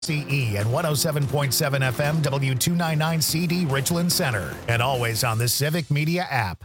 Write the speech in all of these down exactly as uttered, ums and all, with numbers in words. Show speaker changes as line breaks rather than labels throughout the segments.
C E and one oh seven point seven F M W two ninety-nine C D Richland Center, and always on the Civic Media app.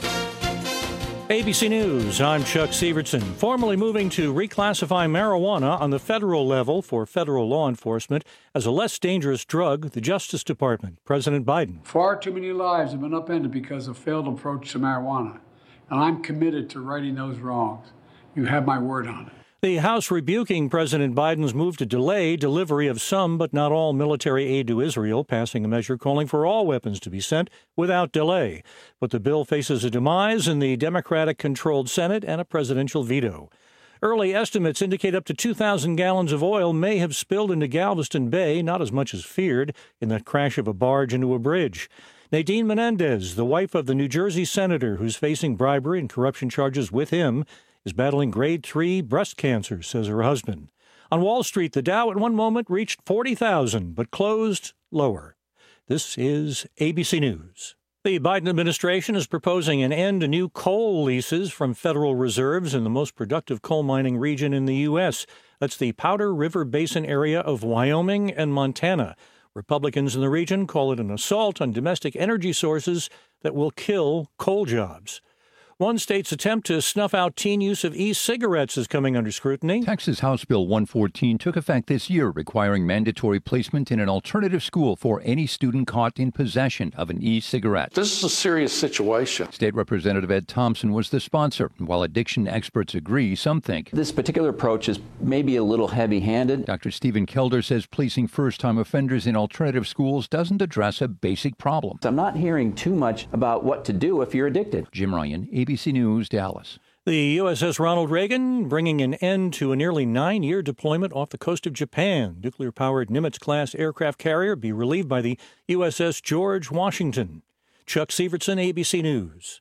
A B C News, I'm Chuck Sievertson. Formally moving to reclassify marijuana on the federal level for federal law enforcement as a less dangerous drug, the Justice Department. President Biden.
Far too many lives have been upended because of failed approach to marijuana, and I'm committed to righting those wrongs. You have my word on it.
The House rebuking President Biden's move to delay delivery of some but not all military aid to Israel, passing a measure calling for all weapons to be sent without delay. But the bill faces a demise in the Democratic-controlled Senate and a presidential veto. Early estimates indicate up to two thousand gallons of oil may have spilled into Galveston Bay, not as much as feared, in the crash of a barge into a bridge. Nadine Menendez, the wife of the New Jersey senator who's facing bribery and corruption charges with him, is battling grade three breast cancer, says her husband. On Wall Street, the Dow at one moment reached forty thousand, but closed lower. This is A B C News. The Biden administration is proposing an end to new coal leases from federal reserves in the most productive coal mining region in the U S. That's the Powder River Basin area of Wyoming and Montana. Republicans in the region call it an assault on domestic energy sources that will kill coal jobs. One state's attempt to snuff out teen use of e-cigarettes is coming under scrutiny.
Texas House Bill one fourteen took effect this year, requiring mandatory placement in an alternative school for any student caught in possession of an e-cigarette.
This is a serious situation.
State Representative Ed Thompson was the sponsor. While addiction experts agree, some think
this particular approach is maybe a little heavy-handed.
Doctor Stephen Kelder says placing first-time offenders in alternative schools doesn't address a basic problem.
I'm not hearing too much about what to do if you're addicted.
Jim Ryan, A B C News, Dallas.
The U S S Ronald Reagan bringing an end to a nearly nine-year deployment off the coast of Japan. Nuclear-powered Nimitz-class aircraft carrier be relieved by the U S S George Washington. Chuck Sievertson, A B C News.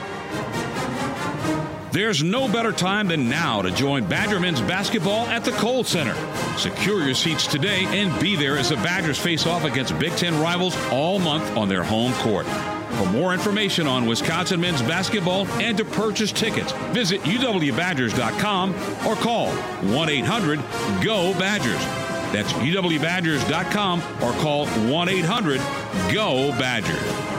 There's no better time than now to join Badger men's basketball at the Kohl Center. Secure your seats today and be there as the Badgers face off against Big Ten rivals all month on their home court. For more information on Wisconsin men's basketball and to purchase tickets, visit U W Badgers dot com or call one eight hundred G O Badgers. That's U W Badgers dot com or call one eight hundred G O Badgers.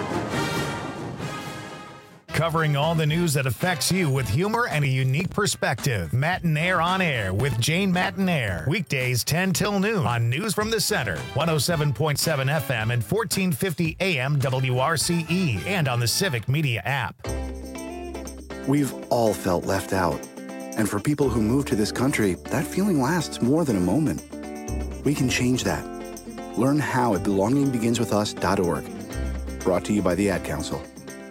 Covering all the news that affects you with humor and a unique perspective. Matinaire on Air with Jane Matinaire. Weekdays ten till noon on News from the Center. one oh seven point seven F M and fourteen fifty A M W R C E and on the Civic Media app.
We've all felt left out. And for people who move to this country, that feeling lasts more than a moment. We can change that. Learn how at belonging begins with us dot org. Brought to you by the Ad Council.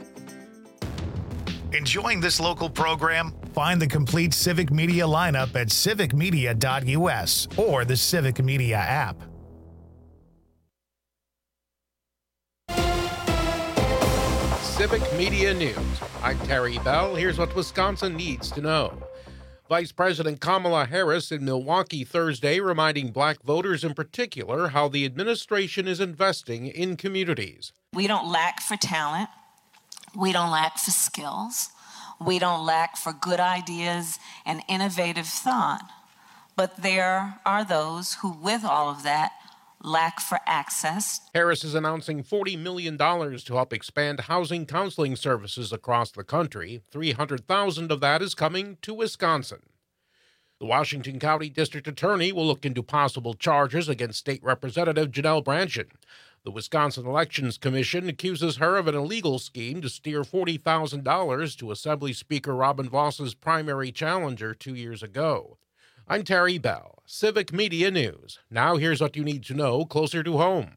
Enjoying this local program? Find the complete Civic Media lineup at civic media dot U S or the Civic Media app.
Civic Media News. I'm Terry Bell. Here's what Wisconsin needs to know. Vice President Kamala Harris in Milwaukee Thursday reminding black voters in particular how the administration is investing in communities.
We don't lack for talent. We don't lack for skills. We don't lack for good ideas and innovative thought. But there are those who, with all of that, lack for access.
Harris is announcing forty million dollars to help expand housing counseling services across the country. three hundred thousand dollars of that is coming to Wisconsin. The Washington County District Attorney will look into possible charges against State Representative Janelle Brandtjen. The Wisconsin Elections Commission accuses her of an illegal scheme to steer forty thousand dollars to Assembly Speaker Robin Voss's primary challenger two years ago. I'm Terry Bell, Civic Media News. Now here's what you need to know closer to home.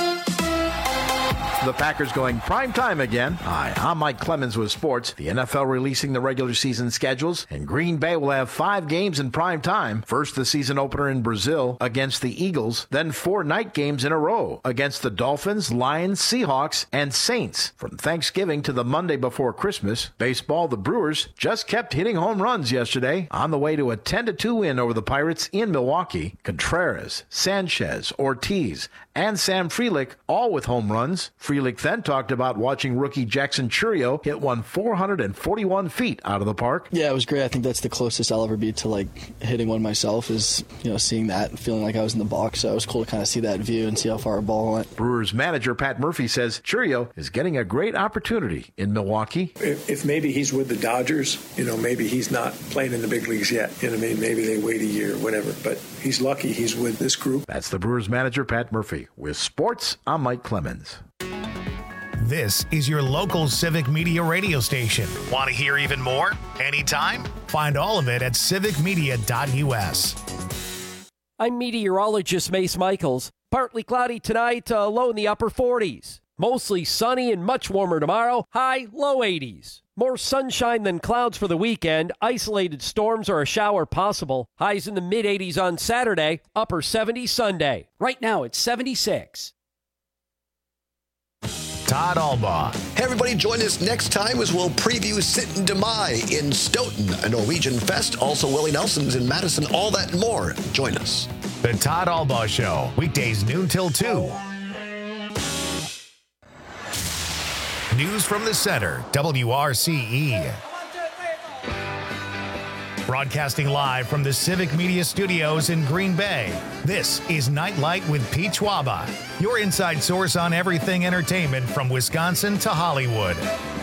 The Packers going prime time again. Hi, I'm Mike Clemens with sports. The N F L releasing the regular season schedules, and Green Bay will have five games in prime time. First, the season opener in Brazil against the Eagles, then four night games in a row against the Dolphins, Lions, Seahawks, and Saints. From Thanksgiving to the Monday before Christmas, baseball, the Brewers just kept hitting home runs yesterday on the way to a ten to two win over the Pirates in Milwaukee. Contreras, Sanchez, Ortiz, and Sam Frelick, all with home runs. Frelick then talked about watching rookie Jackson Chourio hit one four hundred forty-one feet out of the park.
Yeah, it was great. I think that's the closest I'll ever be to like hitting one myself is, you know, seeing that and feeling like I was in the box. So it was cool to kind of see that view and see how far a ball went.
Brewers manager Pat Murphy says Chourio is getting a great opportunity in Milwaukee.
If, if maybe he's with the Dodgers, you know, maybe he's not playing in the big leagues yet. You know what I mean? Maybe they wait a year or whatever. But he's lucky he's with this group.
That's the Brewers manager Pat Murphy. With sports, I'm Mike Clemens.
This is your local Civic Media radio station. Want to hear even more? Anytime? Find all of it at civic media dot u s.
I'm meteorologist Mace Michaels. Partly cloudy tonight, uh, low in the upper forties. Mostly sunny and much warmer tomorrow, high low eighties. More sunshine than clouds for the weekend. Isolated storms or a shower possible. Highs in the mid eighties on Saturday, upper seventies Sunday. Right now it's seventy-six.
Todd Albaugh.
Hey, everybody, join us next time as we'll preview Sitten de Mai in Stoughton, a Norwegian fest, also Willie Nelson's in Madison, all that and more. Join us.
The Todd Albaugh Show, weekdays noon till two. News from the Center, W R C E. Broadcasting live from the Civic Media Studios in Green Bay, this is Nightlight with Pete Schwaba, your inside source on everything entertainment from Wisconsin to Hollywood.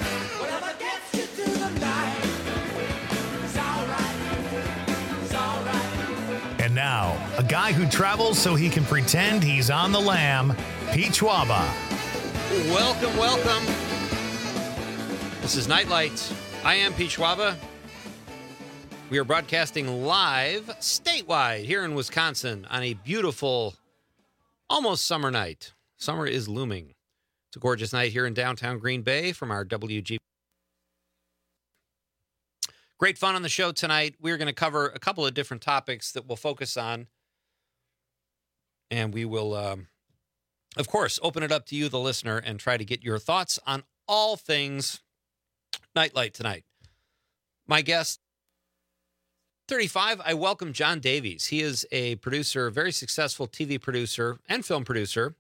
And now, a guy who travels so he can pretend he's on the lam, Pete Schwaba.
Welcome, welcome. This is Nightlight. I am Pete Schwaba. We are broadcasting live statewide here in Wisconsin on a beautiful, almost summer night. Summer is looming. It's a gorgeous night here in downtown Green Bay from our W G. Great fun on the show tonight. We're going to cover a couple of different topics that we'll focus on. And we will, um, of course, open it up to you, the listener, and try to get your thoughts on all things Nightlight tonight. My guest, thirty-five, I welcome John Davies. He is a producer, a very successful T V producer and film producer.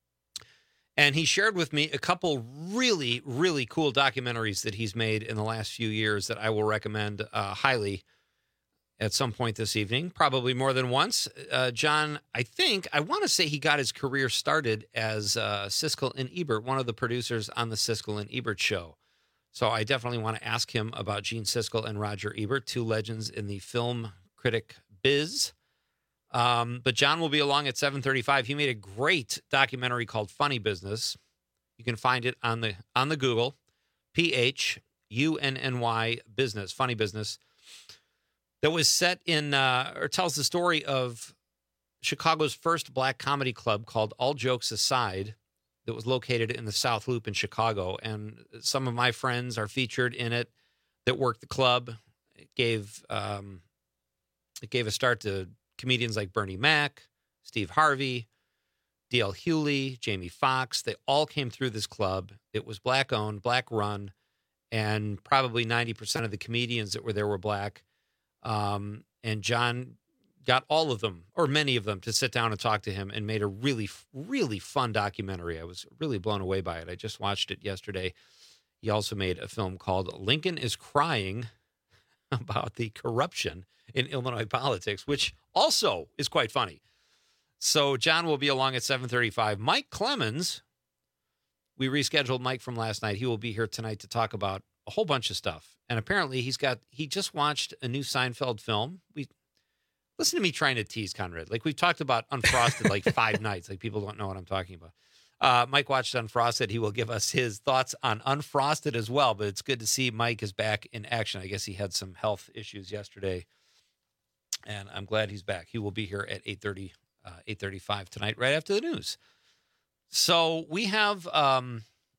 And he shared with me a couple really, really cool documentaries that he's made in the last few years that I will recommend uh, highly at some point this evening, probably more than once. Uh, John, I think, I want to say he got his career started as uh, Siskel and Ebert, one of the producers on the Siskel and Ebert show. So I definitely want to ask him about Gene Siskel and Roger Ebert, two legends in the film critic biz. Um, but John will be along at seven thirty-five. He made a great documentary called Funny Business. You can find it on the on the Google, P H U N N Y Business, Funny Business, that was set in, uh, or tells the story of Chicago's first black comedy club called All Jokes Aside, that was located in the South Loop in Chicago. And some of my friends are featured in it that worked the club. It gave, um, it gave a start to comedians like Bernie Mac, Steve Harvey, D L Hewley, Jamie Foxx. They all came through this club. It was black-owned, black-run, and probably ninety percent of the comedians that were there were black. Um, and John got all of them, or many of them, to sit down and talk to him and made a really, really fun documentary. I was really blown away by it. I just watched it yesterday. He also made a film called Lincoln is Crying, about the corruption in Illinois politics, which also is quite funny. So John will be along at seven thirty-five. Mike Clemens, we rescheduled Mike from last night. He will be here tonight to talk about a whole bunch of stuff. And apparently he's got, he just watched a new Seinfeld film. We Listen to me trying to tease Conrad. Like, we've talked about Unfrosted like five nights. Like, people don't know what I'm talking about. Uh, Mike watched Unfrosted. He will give us his thoughts on Unfrosted as well. But it's good to see Mike is back in action. I guess he had some health issues yesterday, and I'm glad he's back. He will be here at eight thirty, uh, eight thirty-five tonight, right after the news. So we have um,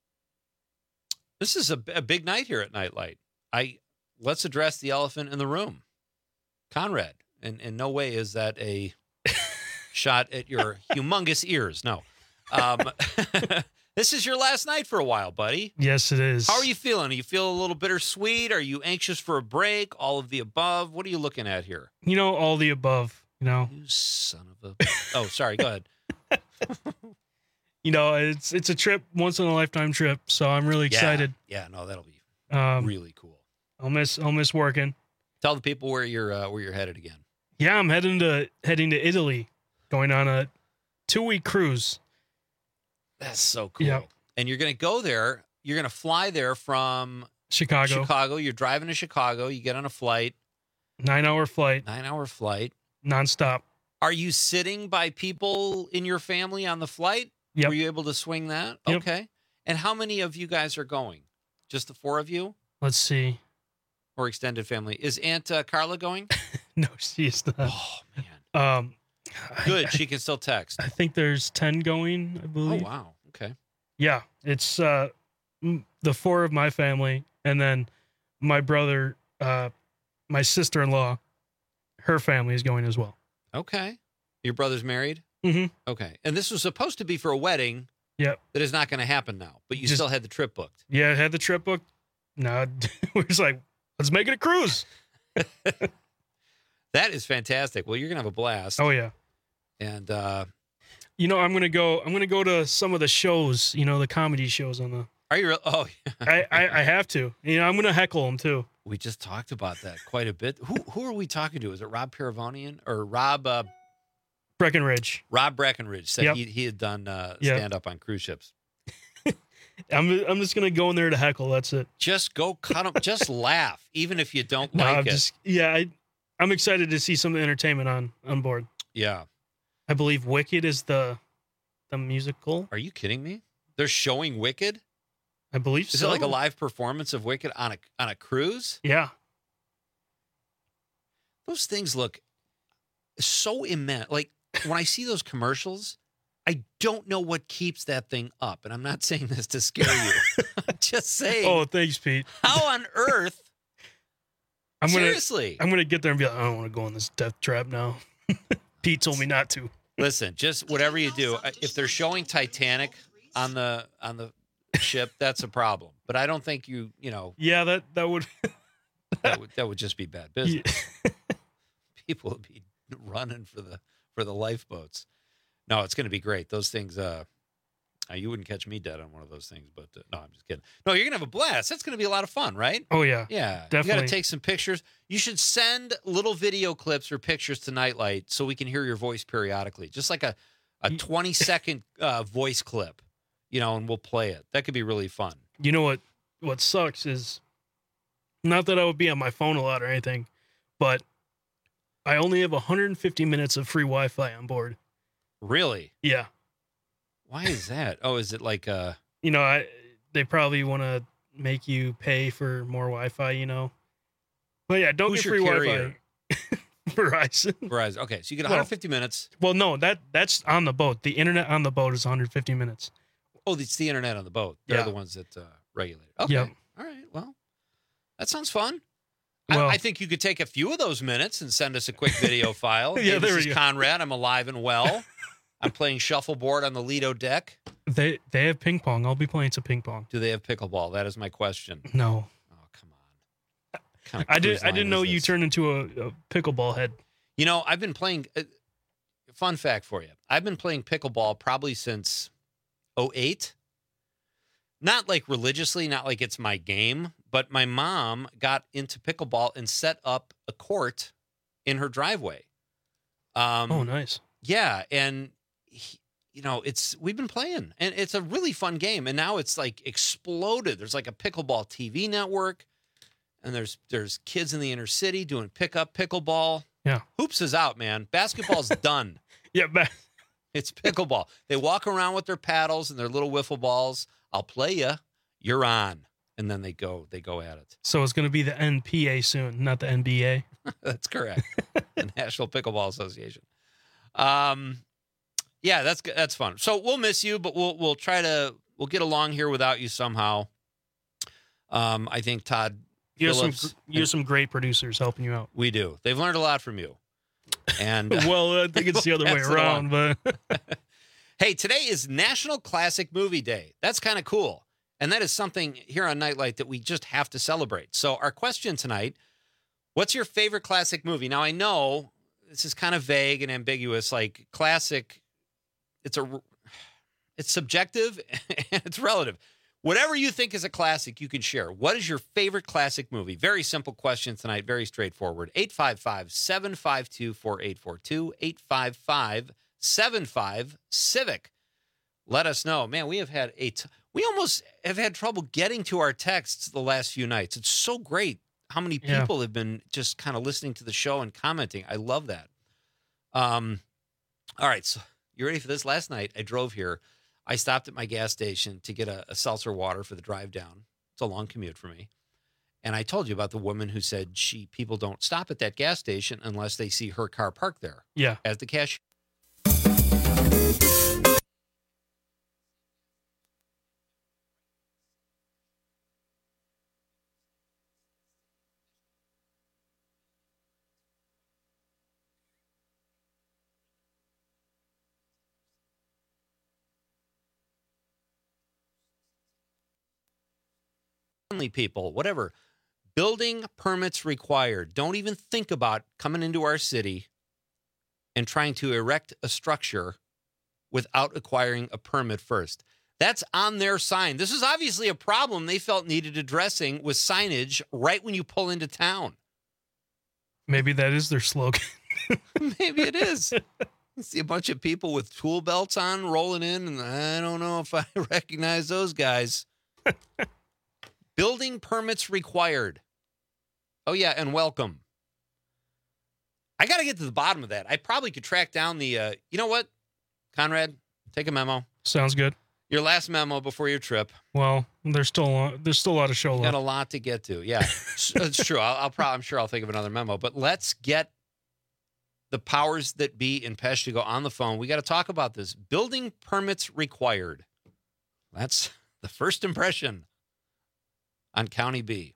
this is a, a big night here at Nightlight. I let's address the elephant in the room, Conrad. And in no way is that a shot at your humongous ears. No. Um, this is your last night for a while, buddy.
Yes, it is.
How are you feeling? You feel a little bittersweet? Are you anxious for a break? All of the above? What are you looking at here?
You know, all the above, you know.
You son of a... Oh, sorry. Go ahead.
you know, it's it's a trip, once in a lifetime trip. So I'm really excited.
Yeah, yeah no, that'll be
um,
really cool.
I'll miss I'll miss working.
Tell the people where you're uh, where you're headed again.
Yeah, I'm heading to heading to Italy, going on a two week cruise.
That's so cool.
Yeah.
And you're going to go there. You're going to fly there from
Chicago.
Chicago. You're driving to Chicago. You get on a flight.
Nine hour flight.
Nine hour flight.
Nonstop.
Are you sitting by people in your family on the flight?
Yep.
Were you able to swing that?
Yep.
Okay. And how many of you guys are going? Just the four of you?
Let's see.
Or extended family? Is Aunt uh, Carla going?
No, she's not.
Oh, man.
Um,
Good. She can still text.
I think there's ten going, I believe.
Oh, wow. Okay.
Yeah. It's uh, the four of my family, and then my brother, uh, my sister-in-law, her family is going as well.
Okay. Your brother's married?
Mm-hmm.
Okay. And this was supposed to be for a wedding.
Yep.
That is not going to happen now, but you
Just-
still had the trip booked.
Yeah, I had the trip booked. No, we're just like, let's make it a cruise.
That is fantastic. Well, you're going to have a blast.
Oh, yeah.
And, uh,
You know, I'm gonna go. I'm gonna go to some of the shows. You know, the comedy shows on the.
are you real? Oh, yeah.
I, I I have to. You know, I'm gonna heckle them too.
We just talked about that quite a bit. Who who are we talking to? Is it Rob Paravonian or Rob uh,
Breckenridge?
Rob Breckenridge said
Yep.
he he had done uh,
Yep.
stand up on cruise ships.
I'm I'm just gonna go in there to heckle. That's it.
Just go cut them. Just laugh, even if you don't
No,
like
I'm
it.
just yeah. I I'm excited to see some of the entertainment on on board.
Yeah.
I believe Wicked is the the musical.
Are you kidding me? They're showing Wicked.
I believe
Is
so.
it like a live performance of Wicked on a on a cruise?
Yeah.
Those things look so immense. Like when I see those commercials, I don't know what keeps that thing up. And I'm not saying this to scare you. I'm just saying.
Oh, thanks, Pete.
How on earth?
I'm gonna,
Seriously.
I'm gonna get there and be like, I don't want to go on this death trap now. Pete told me not to.
Listen, just whatever you do, if they're showing Titanic on the on the ship, that's a problem. But I don't think you, you know,
Yeah, that that would.
that would, that would just be bad business. People would be running for the for the lifeboats. No, it's going to be great. Those things, uh, uh, you wouldn't catch me dead on one of those things. But uh, no, I'm just kidding. No, you're going to have a blast. That's going to be a lot of fun, right?
Oh yeah.
Yeah, You
Definitely.
got to take some pictures. You should send little video clips or pictures to Nightlight so we can hear your voice periodically. Just like a, a twenty second uh, voice clip, you know, and we'll play it. That could be really fun.
You know what? What sucks is, not that I would be on my phone a lot or anything, but I only have one hundred fifty minutes of free Wi-Fi on board.
Really?
Yeah.
Why is that? Oh, is it like uh
You know, I they probably want to make you pay for more Wi-Fi. You know. But yeah, don't
Who's
get
your
free
carrier?
Wi-Fi. Verizon.
Verizon? Okay, so you get
Well-
one hundred fifty minutes.
Well, no, that that's on the boat. The internet on the boat is one hundred fifty minutes.
Oh, it's the internet on the boat. They're
Yeah.
the ones that uh, regulate it. Okay.
Yep.
All right. Well, that sounds fun.
Well-
I, I think you could take a few of those minutes and send us a quick video file.
Yeah,
Hey,
there
this
we
is
go.
Conrad. I'm alive and well. I'm playing shuffleboard on the Lido deck.
They they have ping pong. I'll be playing some ping pong.
Do they have pickleball? That is my question.
No.
Kind of
I did.
cruise
I
line
didn't
is
know you
this?
turned into a, a pickleball head.
You know, I've been playing. Uh, fun fact for you: I've been playing pickleball probably since oh eight. Not like religiously, not like it's my game, but my mom got into pickleball and set up a court in her driveway. Um,
Oh, nice.
Yeah, and he, you know, it's we've been playing, and it's a really fun game. And now it's like exploded. There's like a pickleball T V network, and there's there's kids in the inner city doing pickup pickleball.
Yeah,
hoops is out, man. Basketball's done.
Yeah, ba-
It's pickleball. They walk around with their paddles and their little wiffle balls. I'll play you. You're on, and then they go they go at it.
So it's going to be the N P A soon, not the N B A.
That's correct. The National Pickleball Association. Um, yeah, that's that's fun. So we'll miss you, but we'll we'll try to we'll get along here without you somehow. Um, I think Todd
You have some
Phillips.
you have some great producers helping you out.
We do. They've learned a lot from you. And
Well, I think it's the other way
Pass it
around,
along.
but
Hey, today is National Classic Movie Day. That's kind of cool. And that is something here on Nightlight that we just have to celebrate. So our question tonight, what's your favorite classic movie? Now, I know this is kind of vague and ambiguous. Like classic, it's a, It's subjective and it's relative. Whatever you think is a classic, you can share. What is your favorite classic movie? Very simple question tonight, very straightforward. eight five five, seven five two, four eight four two, eight five five, seven five, CIVIC. Let us know. Man, we have had a t- we almost have had trouble getting to our texts the last few nights. It's so great how many people yeah. have been just kind of listening to the show and commenting. I love that. Um, all right, so you ready for this? Last night, I drove here. I stopped at my gas station to get a, a seltzer water for the drive down. It's a long commute for me. And I told you about the woman who said she people don't stop at that gas station unless they see her car parked there.
Yeah.
As the cashier. People, whatever, building permits required. Don't even think about coming into our city and trying to erect a structure without acquiring a permit first. That's on their sign. This is obviously a problem they felt needed addressing with signage right when you pull into town.
Maybe that is their slogan.
Maybe it is. You see a bunch of people with tool belts on rolling in, and I don't know if I recognize those guys. Building permits required. Oh, yeah, and welcome. I got to get to the bottom of that. I probably could track down the, uh, you know what, Conrad, take a memo.
Sounds good.
Your last memo before your trip.
Well, there's still a lot, there's still a lot of show left.
Got a lot to get to. Yeah, it's true. I'll, I'll probably, I'm sure I'll think of another memo. But let's get the powers that be in Peshtigo on the phone. We got to talk about this. Building permits required. That's the first impression on County B.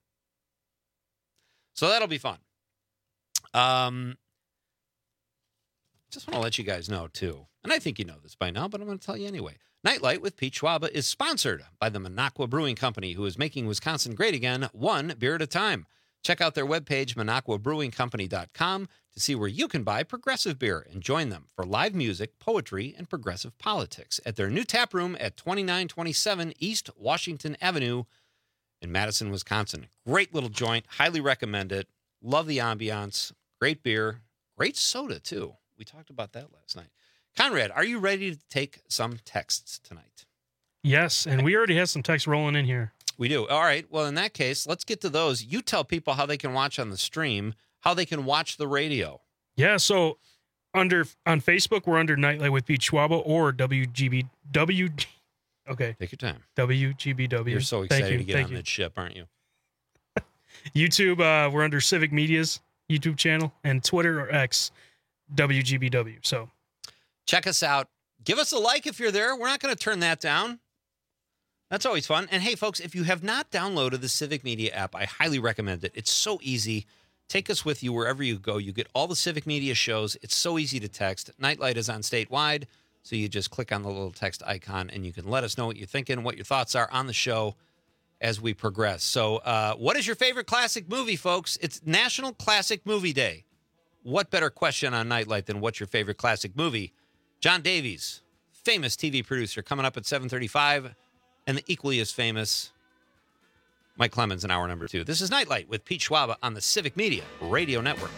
So that'll be fun. Um, just want to let you guys know, too, and I think you know this by now, but I'm going to tell you anyway. Nightlight with Pete Schwaba is sponsored by the Minocqua Brewing Company, who is making Wisconsin great again, one beer at a time. Check out their webpage, minocqua brewing company dot com, to see where you can buy progressive beer and join them for live music, poetry, and progressive politics at their new tap room at twenty-nine twenty-seven East Washington Avenue in Madison, Wisconsin. Great little joint. Highly recommend it. Love the ambiance. Great beer. Great soda, too. We talked about that last night. Conrad, are you ready to take some texts tonight?
Yes, and we already have some texts rolling in here.
We do. All right. Well, in that case, let's get to those. You tell people how they can watch on the stream, how they can watch the radio.
Yeah, so under on Facebook, we're under Nightlight with Pete Schwaba or W G B W. Okay.
Take your time.
W G B W.
You're so excited
you,
to get on you. that ship, aren't you?
YouTube, uh, we're under Civic Media's YouTube channel, and Twitter or X, W G B W. So
check us out. Give us a like if you're there. We're not going to turn that down. That's always fun. And hey, folks, if you have not downloaded the Civic Media app, I highly recommend it. It's so easy. Take us with you wherever you go. You get all the Civic Media shows. It's so easy to text. Nightlight is on statewide. So you just click on the little text icon, and you can let us know what you're thinking, what your thoughts are on the show as we progress. So uh, what is your favorite classic movie, folks? It's National Classic Movie Day. What better question on Nightlight than what's your favorite classic movie? John Davies, famous T V producer, coming up at seven thirty-five, and the equally as famous Mike Clemens in hour number two. This is Nightlight with Pete Schwaba on the Civic Media Radio Network.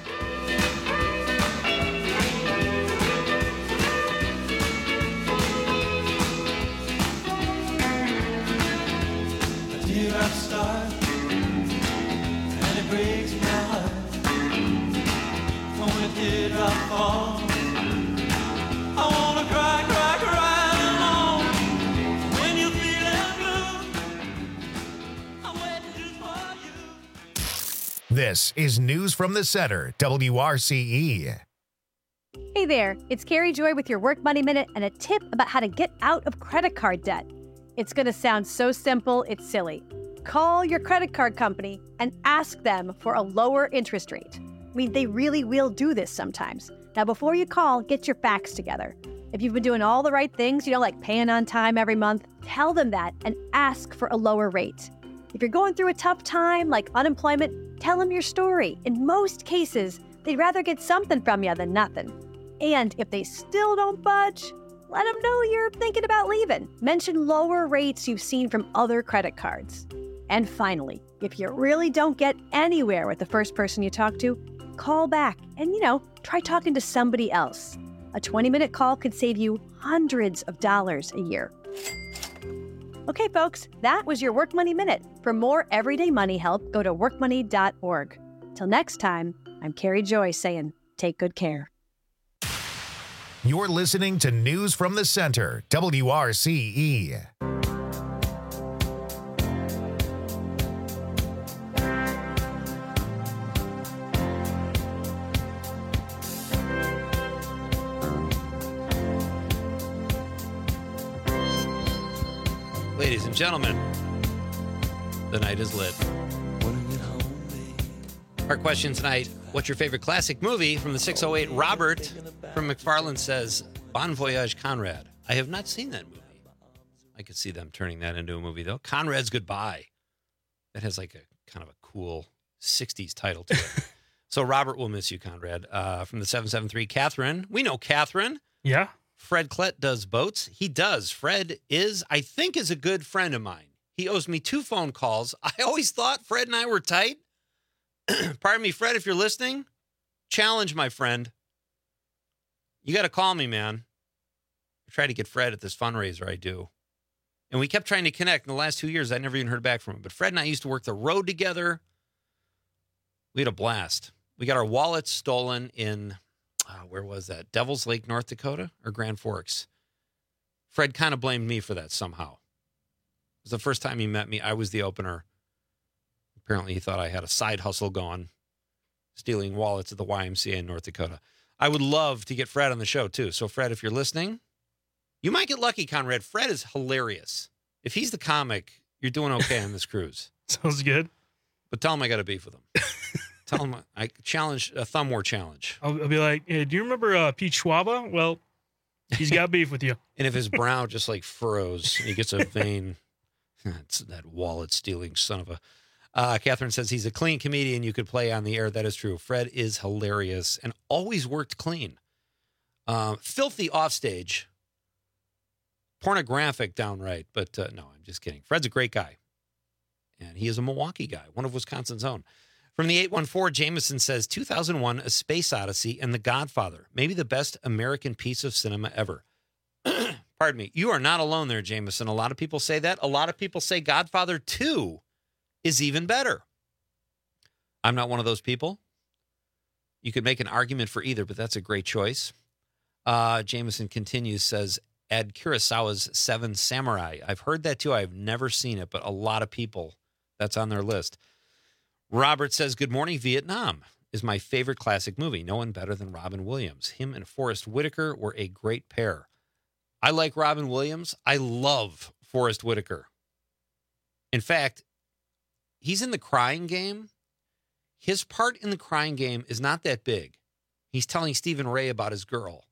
Here I start, and it breaks my heart. When did I fall? I wanna cry, cry, cry alone. When you feel blue, I'm waiting just for you.
This is News from the Center, W R C E.
Hey there, it's Carrie Joy with your Work Money Minute and a tip about how to get out of credit card debt. It's going to sound so simple, it's silly. Call your credit card company and ask them for a lower interest rate. I mean, they really will do this sometimes. Now, before you call, get your facts together. If you've been doing all the right things, you know, like paying on time every month, tell them that and ask for a lower rate. If you're going through a tough time, like unemployment, tell them your story. In most cases, they'd rather get something from you than nothing. And if they still don't budge, Let them know you're thinking about leaving. Mention lower rates you've seen from other credit cards. And finally, if you really don't get anywhere with the first person you talk to, call back and, you know, try talking to somebody else. A twenty-minute call could save you hundreds of dollars a year. Okay, folks, that was your Work Money Minute. For more everyday money help, go to work money dot org. Till next time, I'm Carrie Joy saying, take good care.
You're listening to News from the Center, W R C E.
Ladies and gentlemen, the night is lit. Our question tonight, what's your favorite classic movie? From the six oh eight, Robert from McFarland says, Bon Voyage, Conrad. I have not seen that movie. I could see them turning that into a movie, though. Conrad's Goodbye. That has like a kind of a cool sixties title to it. So Robert will miss you, Conrad. Uh, from the seven seven three, Catherine. We know Catherine.
Yeah.
Fred Klett does boats. He does. Fred is, I think, is a good friend of mine. He owes me two phone calls. I always thought Fred and I were tight. Pardon me, Fred, if you're listening, challenge my friend. You got to call me, man. I try to get Fred at this fundraiser I do. And we kept trying to connect. In the last two years, I never even heard back from him. But Fred and I used to work the road together. We had a blast. We got our wallets stolen in... Uh, where was that? Devil's Lake, North Dakota, or Grand Forks? Fred kind of blamed me for that somehow. It was the first time he met me. I was the opener. Apparently, he thought I had a side hustle going, stealing wallets at the Y M C A in North Dakota. I would love to get Fred on the show, too. So, Fred, if you're listening, you might get lucky, Conrad. Fred is hilarious. If he's the comic, you're doing okay on this cruise.
Sounds good.
But tell him I got a beef with him. Tell him I challenge a thumb war challenge.
I'll, I'll be like, hey, do you remember uh, Pete Schwaba? Well, he's got beef with you.
And if his brow just like furrows, and he gets a vein. It's that wallet stealing son of a. Uh, Catherine says he's a clean comedian you could play on the air. That is true. Fred is hilarious and always worked clean. Uh, filthy offstage. Pornographic downright. But uh, no, I'm just kidding. Fred's a great guy. And he is a Milwaukee guy, one of Wisconsin's own. From the eight one four, Jameson says, two thousand one, A Space Odyssey and The Godfather. Maybe the best American piece of cinema ever. Pardon me. You are not alone there, Jameson. A lot of people say that. A lot of people say Godfather two is even better. I'm not one of those people. You could make an argument for either, but that's a great choice. Uh, Jameson continues, says, Ed Kurosawa's Seven Samurai. I've heard that too. I've never seen it, but a lot of people, that's on their list. Robert says, Good Morning, Vietnam is my favorite classic movie. No one better than Robin Williams. Him and Forrest Whitaker were a great pair. I like Robin Williams. I love Forrest Whitaker. In fact, he's in The Crying Game. His part in The Crying Game is not that big. He's telling Stephen Ray about his girl.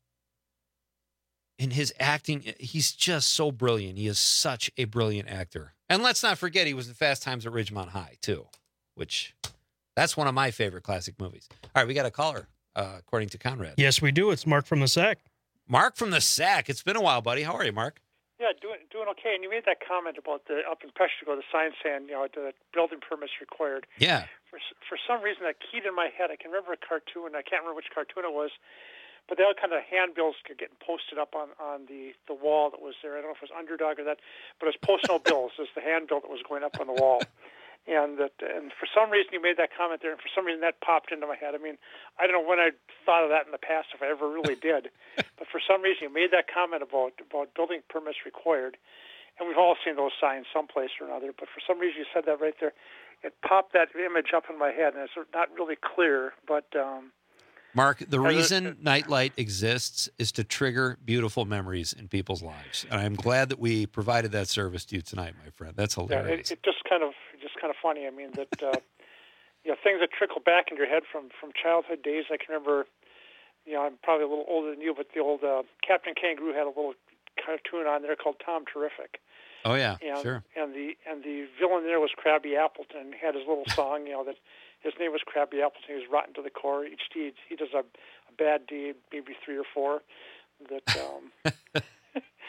In his acting, he's just so brilliant. He is such a brilliant actor. And let's not forget, he was in Fast Times at Ridgemont High, too. Which, that's one of my favorite classic movies. All right, we got a caller, uh, according to Conrad.
Yes, we do. It's Mark from the Sack.
Mark from the Sack. It's been a while, buddy. How are you, Mark?
Yeah, doing doing okay. And you made that comment about the up in Peshtigo, the sign saying, you know, the building permits required.
Yeah.
For for some reason, that keyed in my head. I can remember a cartoon. I can't remember which cartoon it was, but they all kind of handbills getting posted up on, on the, the wall that was there. I don't know if it was Underdog or that, but it was Post No Bills. It was the handbill that was going up on the wall. And that, and for some reason you made that comment there, and for some reason that popped into my head. I mean, I don't know when I thought of that in the past, if I ever really did, but for some reason you made that comment about about building permits required, and we've all seen those signs someplace or another. But for some reason you said that right there, it popped that image up in my head, and it's not really clear, but. Um,
Mark, the reason Nightlight exists is to trigger beautiful memories in people's lives. And I'm glad that we provided that service to you tonight, my friend. That's hilarious.
Yeah, it, it just kind of just kind of funny. I mean, that uh, you know, things that trickle back in your head from, from childhood days. I can remember, you know, I'm probably a little older than you, but the old uh, Captain Kangaroo had a little cartoon on there called Tom Terrific.
Oh, yeah,
and,
sure.
And the and the villain there was Krabby Appleton. He had his little song, you know, that his name was Krabby Appleton. He was rotten to the core. Each deed, he does a, a bad deed, maybe three or four. That um,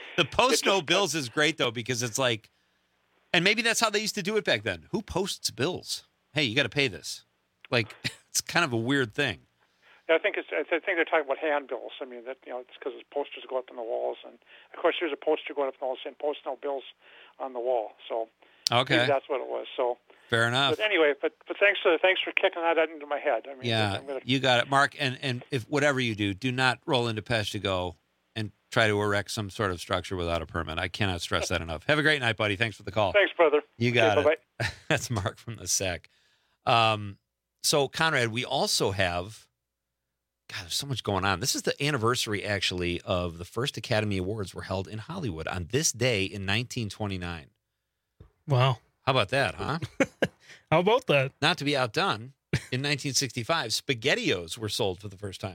The post no bills is great though, because it's like, and maybe that's how they used to do it back then. Who posts bills? Hey, you got to pay this. Like, it's kind of a weird thing.
I think it's. I think they're talking about handbills. I mean, that you know, it's because posters go up on the walls, and of course, there's a poster going up on the wall saying "Post no bills" on the wall. So,
okay,
maybe that's what it was. So,
fair enough.
But anyway, but but thanks for thanks for kicking that into my head. I mean,
yeah,
I'm gonna...
you got it, Mark. And and if whatever you do, do not roll into Peshtigo and try to erect some sort of structure without a permit. I cannot stress that enough. Have a great night, buddy. Thanks for the call.
Thanks, brother.
You got
okay,
it.
Bye-bye.
That's Mark from the S A C. Um, so Conrad, we also have. God, there's so much going on. This is the anniversary, actually, of the first Academy Awards were held in Hollywood on this day in nineteen twenty-nine.
Wow.
How about that, huh?
How about that?
Not to be outdone, in nineteen sixty-five, SpaghettiOs were sold for the first time.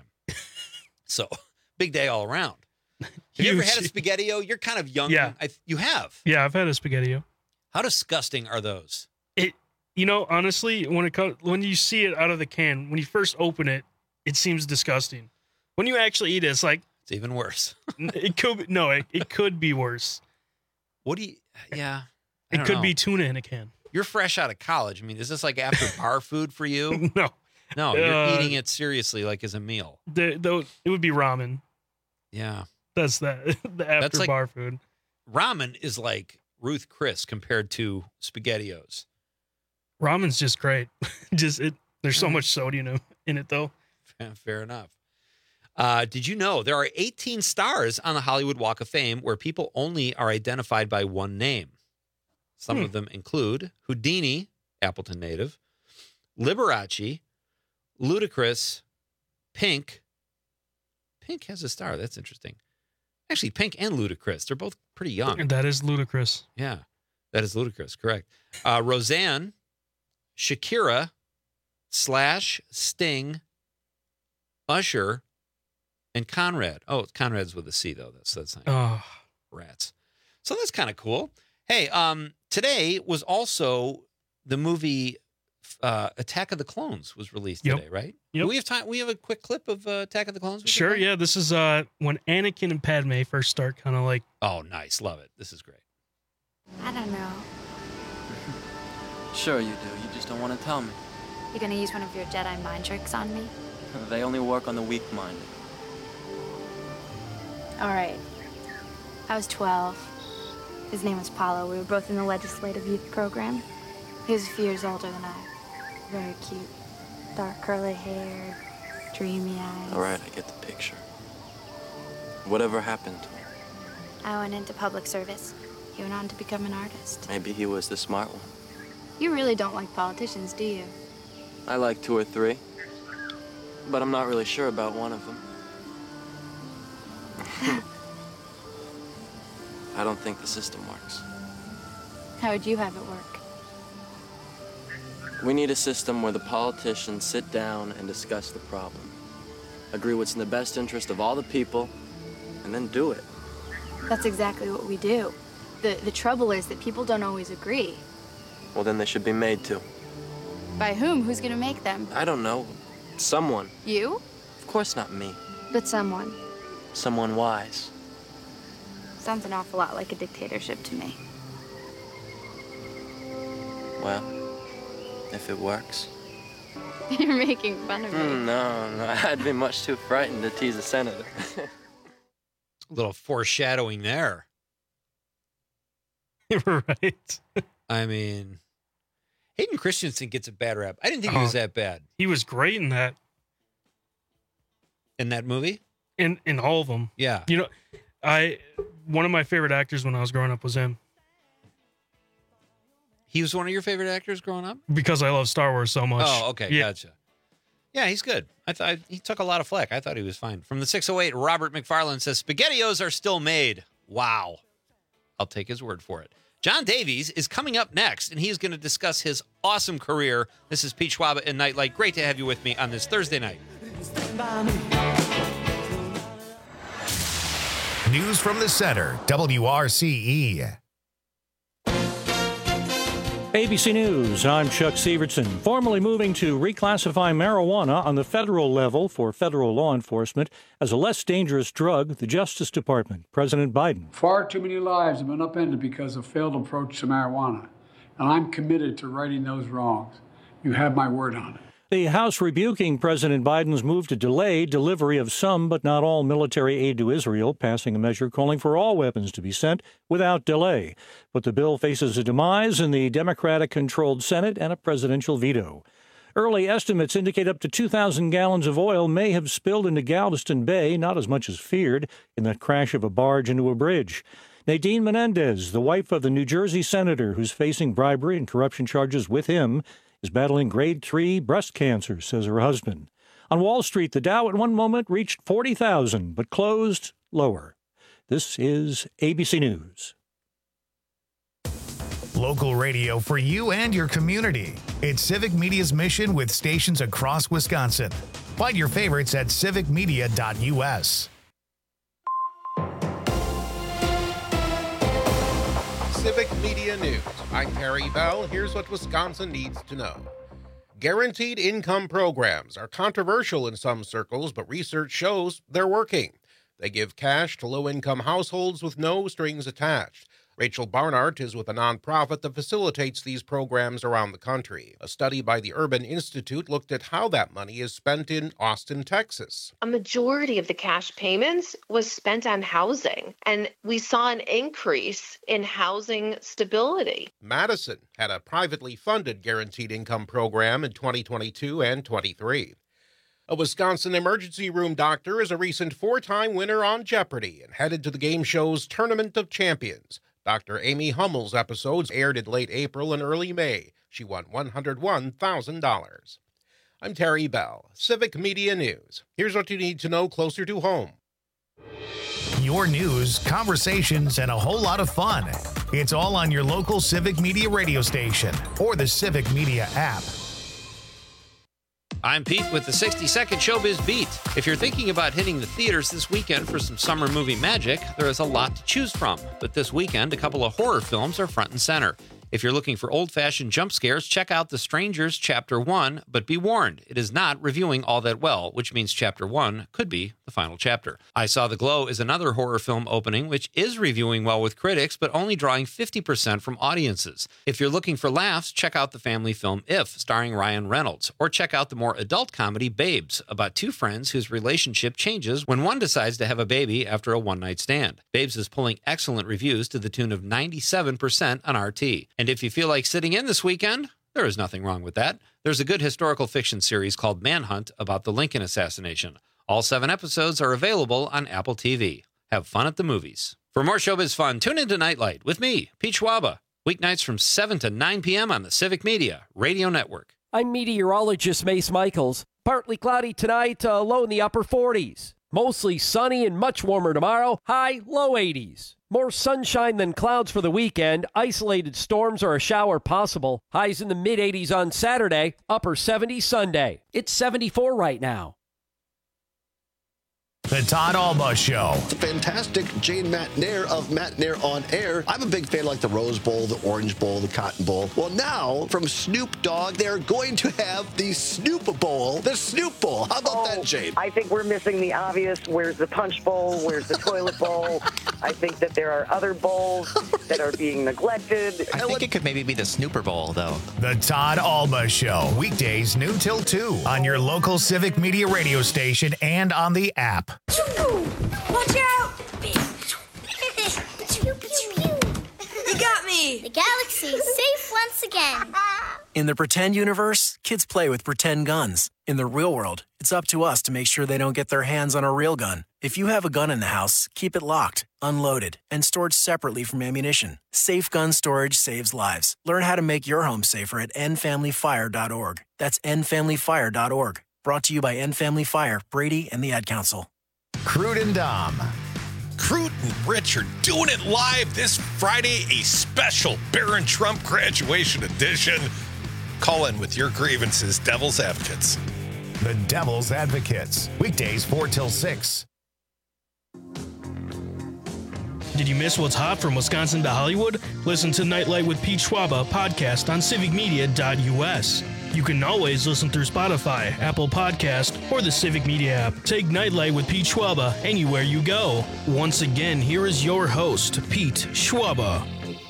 So, big day all around. Have you ever had a SpaghettiO? You're kind of young.
Yeah.
I, you have?
Yeah, I've had a SpaghettiO.
How disgusting are those?
It, you know, honestly, when it comes, when you see it out of the can, when you first open it, it seems disgusting. When you actually eat it, it's like
it's even worse.
It could be, no, it, it could be worse.
What do you? Yeah, I
it
don't
could
know.
be tuna in a can.
You're fresh out of college. I mean, is this like after bar food for you?
No,
no, you're
Uh,
eating it seriously, like as a meal.
The, the, it would be ramen.
Yeah,
that's that. The after
That's like-
bar food.
Ramen is like Ruth Chris compared to SpaghettiOs.
Ramen's just great. just it. There's so much sodium in it, though.
Fair enough. Uh, did you know there are eighteen stars on the Hollywood Walk of Fame where people only are identified by one name? Some
Hmm.
of them include Houdini, Appleton native, Liberace, Ludacris, Pink. Pink has a star. That's interesting. Actually, Pink and Ludacris, they're both pretty young.
That is ludicrous.
Yeah, that is Ludacris, correct. Uh, Roseanne, Shakira, Slash, Sting, Usher, and Conrad. Oh, Conrad's with a C, though. That's that's not
Oh.
rats. So that's kind of cool. Hey, um, today was also the movie uh, Attack of the Clones was released
Yep.
today, right?
Yep.
Do we have time? We have a quick clip of uh, Attack of the Clones. we can
Sure,
play?
yeah. This is uh when Anakin and Padme first start kind of like.
Oh, nice. Love it. This is great.
I don't know.
Sure you do. You just don't want to tell me.
You gonna use one of your Jedi mind tricks on me?
They only work on the weak-minded.
All right. I was twelve. His name was Paulo. We were both in the legislative youth program. He was a few years older than I. Very cute. Dark curly hair, dreamy eyes.
All right, I get the picture. Whatever happened to him?
I went into public service. He went on to become an artist.
Maybe he was the smart one.
You really don't like politicians, do you?
I like two or three, but I'm not really sure about one of them. I don't think the system works.
How would you have it work?
We need a system where the politicians sit down and discuss the problem, agree what's in the best interest of all the people, and then do it.
That's exactly what we do. The, the trouble is that people don't always agree.
Well, then they should be made to.
By whom? Who's gonna make them?
I don't know. Someone.
You?
Of course not me.
But someone.
Someone wise.
Sounds an awful lot like a dictatorship to me.
Well, if it works.
You're making fun of me.
Mm, no, no, I'd be much too frightened to tease a senator.
A little foreshadowing there.
Right.
I mean, Hayden Christensen gets a bad rap. I didn't think he was
Oh.
that bad
He was great in that.
in that movie.
In in all of them.
Yeah.
You know, I one of my favorite actors when I was growing up was him
He was one of your favorite actors growing up?
because I love Star Wars so much.
Oh, okay,
Yeah.
gotcha. Yeah, he's good. I thought he took a lot of flack. I thought he was fine. From the six oh eight, Robert McFarland says SpaghettiOs are still made. Wow. I'll take his word for it. John Davies is coming up next, and he's going to discuss his awesome career. This is Pete Schwab and Nightlight. Great to have you with me on this Thursday night.
News from the center, W R C E.
A B C News, I'm Chuck Severson. Formally moving to reclassify marijuana on the federal level for federal law enforcement as a less dangerous drug, the Justice Department. President Biden.
Far too many lives have been upended because of failed approach to marijuana, and I'm committed to righting those wrongs. You have my word on it.
The House rebuking President Biden's move to delay delivery of some but not all military aid to Israel, passing a measure calling for all weapons to be sent without delay. But the bill faces a demise in the Democratic-controlled Senate and a presidential veto. Early estimates indicate up to two thousand gallons of oil may have spilled into Galveston Bay, not as much as feared, in that crash of a barge into a bridge. Nadine Menendez, the wife of the New Jersey senator who's facing bribery and corruption charges with him, is battling grade three breast cancer, says her husband. On Wall Street, the Dow at one moment reached forty thousand, but closed lower. This is A B C News.
Local radio for you and your community. It's Civic Media's mission with stations across Wisconsin. Find your favorites at civic media dot U S.
Civic Media News. I'm Terry Bell. Here's what Wisconsin needs to know. Guaranteed income programs are controversial in some circles, but research shows they're working. They give cash to low-income households with no strings attached. Rachel Barnard is with a nonprofit that facilitates these programs around the country. A study by the Urban Institute looked at how that money is spent in Austin, Texas.
A majority of the cash payments was spent on housing, and we saw an increase in housing stability.
Madison had a privately funded guaranteed income program in twenty twenty-two and twenty-three. A Wisconsin emergency room doctor is a recent four-time winner on Jeopardy and headed to the game show's Tournament of Champions. Doctor Amy Hummel's episodes aired in late April and early May. She won one hundred one thousand dollars. I'm Terry Bell, Civic Media News. Here's what you need to know closer to home.
Your news, conversations, and a whole lot of fun. It's all on your local Civic Media radio station or the Civic Media app.
I'm Pete with the sixty second Showbiz Beat. If you're thinking about hitting the theaters this weekend for some summer movie magic, there is a lot to choose from. But this weekend, a couple of horror films are front and center. If you're looking for old-fashioned jump scares, check out The Strangers Chapter one, but be warned, it is not reviewing all that well, which means Chapter one could be the final chapter. I Saw the Glow is another horror film opening, which is reviewing well with critics, but only drawing fifty percent from audiences. If you're looking for laughs, check out the family film If, starring Ryan Reynolds, or check out the more adult comedy Babes, about two friends whose relationship changes when one decides to have a baby after a one-night stand. Babes is pulling excellent reviews to the tune of ninety-seven percent on R T. And if you feel like sitting in this weekend, there is nothing wrong with that. There's a good historical fiction series called Manhunt about the Lincoln assassination. All seven episodes are available on Apple T V. Have fun at the movies. For more showbiz fun, tune into Nightlight with me, Pete Schwaba, weeknights from seven to nine p.m. on the Civic Media Radio Network.
I'm meteorologist Mace Michaels. Partly cloudy tonight, uh, low in the upper forties. Mostly sunny and much warmer tomorrow, high low eighties. More sunshine than clouds for the weekend. Isolated storms or a shower possible. Highs in the mid eighties on Saturday, upper seventies Sunday. It's seventy-four right now.
The Todd Alba Show.
The fantastic Jane Matt Nair of Matt Nair on Air. I'm a big fan like the Rose Bowl, the Orange Bowl, the Cotton Bowl. Well, now from Snoop Dogg, they're going to have the Snoop Bowl, the Snoop Bowl. How about
oh,
that, Jane?
I think we're missing the obvious. Where's the Punch Bowl? Where's the Toilet Bowl? I think that there are other bowls that are being neglected.
I think it could maybe be the Snooper Bowl, though.
The Todd Alba Show. Weekdays noon till two on your local Civic Media radio station and on the app.
Watch out! You got me!
The galaxy is safe once again.
In the pretend universe, kids play with pretend guns. In the real world, it's up to us to make sure they don't get their hands on a real gun. If you have a gun in the house, keep it locked, unloaded, and stored separately from ammunition. Safe gun storage saves lives. Learn how to make your home safer at end family fire dot org. That's end family fire dot org. Brought to you by End Family Fire, Brady, and the Ad Council.
Crude and Dom.
Crute and Rich are doing it live this Friday, a special Barron Trump graduation edition. Call in with your grievances, Devil's Advocates.
The Devil's Advocates. Weekdays four till six.
Did you miss what's hot from Wisconsin to Hollywood? Listen to Nightlight with Pete Schwaba podcast on civic media dot U S. You can always listen through Spotify, Apple Podcast, or the Civic Media app. Take Nightlight with Pete Schwaba anywhere you go. Once again, here is your host, Pete Schwaba.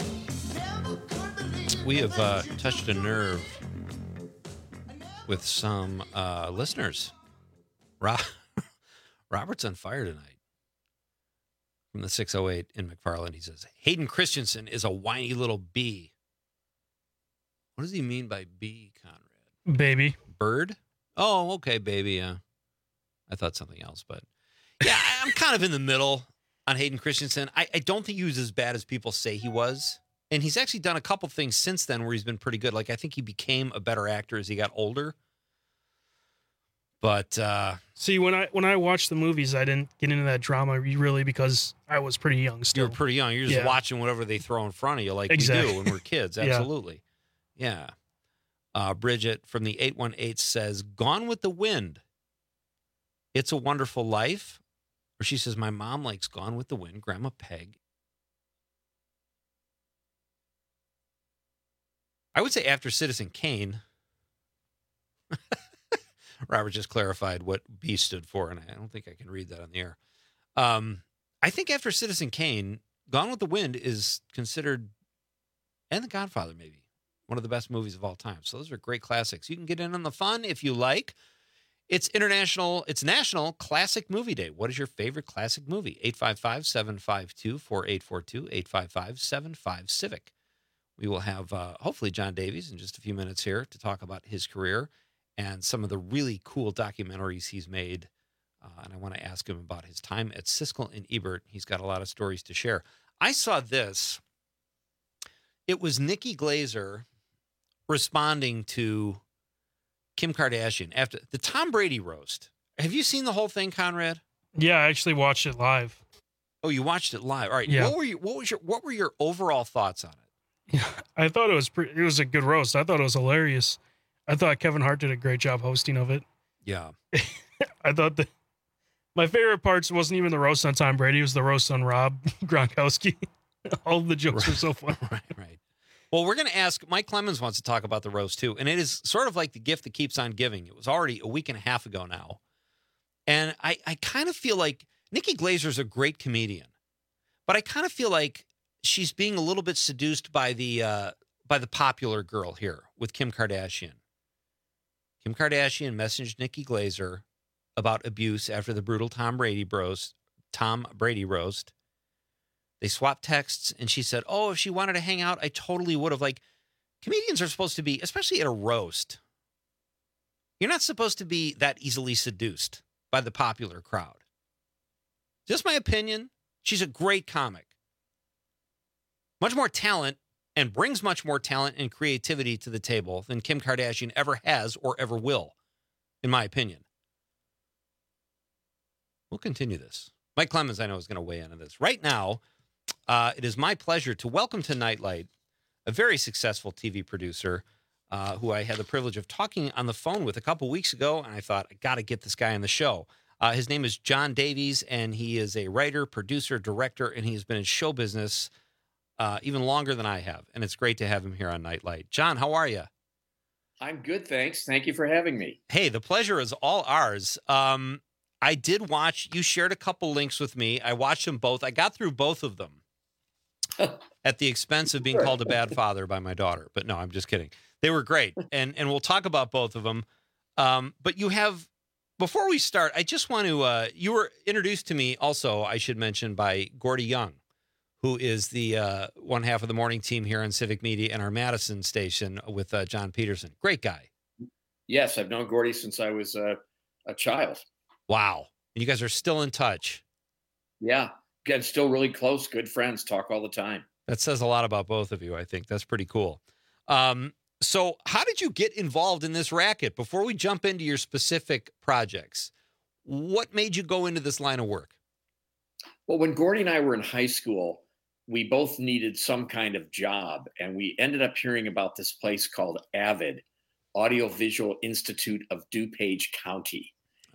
We have uh, touched a nerve with some uh, listeners. Rob- Robert's on fire tonight. From the six oh eight in McFarland, he says, Hayden Christensen is a whiny little bee. What does he mean by bee, Conrad?
Baby.
Bird? Oh, okay, baby, yeah. I thought something else, but yeah, I- I'm kind of in the middle on Hayden Christensen. I, I don't think he was as bad as people say he was. And he's actually done a couple things since then where he's been pretty good. Like, I think he became a better actor as he got older. But uh,
see, when I when I watched the movies, I didn't get into that drama really because I was pretty young still.
You were pretty young. You're just
Yeah.
watching whatever they throw in front of you, like
Exactly.
we do when we're kids.
Yeah.
Absolutely. Yeah. Uh, Bridget from the eight one eight says, Gone with the Wind. It's a Wonderful Life. Or she says, my mom likes Gone with the Wind, Grandma Peg. I would say after Citizen Kane. Robert just clarified what B stood for, and I don't think I can read that on the air. Um, I think after Citizen Kane, Gone with the Wind is considered, and The Godfather maybe, one of the best movies of all time. So those are great classics. You can get in on the fun if you like. It's international, it's National Classic Movie Day. What is your favorite classic movie? eight five five, seven five two, four eight four two, eight five five, seven five, CIVIC. We will have, uh, hopefully, John Davies in just a few minutes here to talk about his career and some of the really cool documentaries he's made. Uh, and I want to ask him about his time at Siskel and Ebert. He's got a lot of stories to share. I saw this. It was Nikki Glaser responding to Kim Kardashian after the Tom Brady roast. Have you seen the whole thing, Conrad?
Yeah, I actually watched it live.
Oh, you watched it live. All right.
Yeah.
What were you, what was your what were your overall thoughts on it?
I thought it was pretty, it was a good roast. I thought it was hilarious. I thought Kevin Hart did a great job hosting of it.
Yeah.
I thought that my favorite parts wasn't even the roast on Tom Brady. It was the roast on Rob Gronkowski. All the jokes
Right.
were so funny.
Right, right. Well, we're going to ask, Mike Clemens wants to talk about the roast too. And it is sort of like the gift that keeps on giving. It was already a week and a half ago now. And I, I kind of feel like Nikki Glaser's a great comedian, but I kind of feel like she's being a little bit seduced by the, uh, by the popular girl here with Kim Kardashian. Kim Kardashian messaged Nikki Glaser about abuse after the brutal Tom Brady roast. Tom Brady roast. They swapped texts, and she said, "Oh, if she wanted to hang out, I totally would have." Like, comedians are supposed to be, especially at a roast. You're not supposed to be that easily seduced by the popular crowd. Just my opinion. She's a great comic. Much more talent. And brings much more talent and creativity to the table than Kim Kardashian ever has or ever will, in my opinion. We'll continue this. Mike Clemens, I know, is going to weigh in on this. Right now, uh, it is my pleasure to welcome to Nightlight a very successful T V producer uh, who I had the privilege of talking on the phone with a couple weeks ago, and I thought, I got to get this guy on the show. Uh, his name is John Davies, and he is a writer, producer, director, and he has been in show business Uh, even longer than I have, and it's great to have him here on Nightlight. John, how are you?
I'm good, thanks. Thank you for having me.
Hey, the pleasure is all ours. Um, I did watch, you shared a couple links with me. I watched them both. I got through both of them at the expense of being called a bad father by my daughter. But no, I'm just kidding. They were great, and and we'll talk about both of them. Um, but you have, before we start, I just want to, uh, you were introduced to me also, I should mention, by Gordy Young, who is the uh, one half of the morning team here on Civic Media and our Madison station with uh, John Peterson. Great guy.
Yes, I've known Gordy since I was uh, a child.
Wow. And you guys are still in touch.
Yeah. Again, still really close, good friends, talk all the time.
That says a lot about both of you, I think. That's pretty cool. Um, so how did you get involved in this racket? Before we jump into your specific projects, what made you go into this line of work?
Well, when Gordy and I were in high school, we both needed some kind of job, and we ended up hearing about this place called AVID, Audiovisual Institute of DuPage County.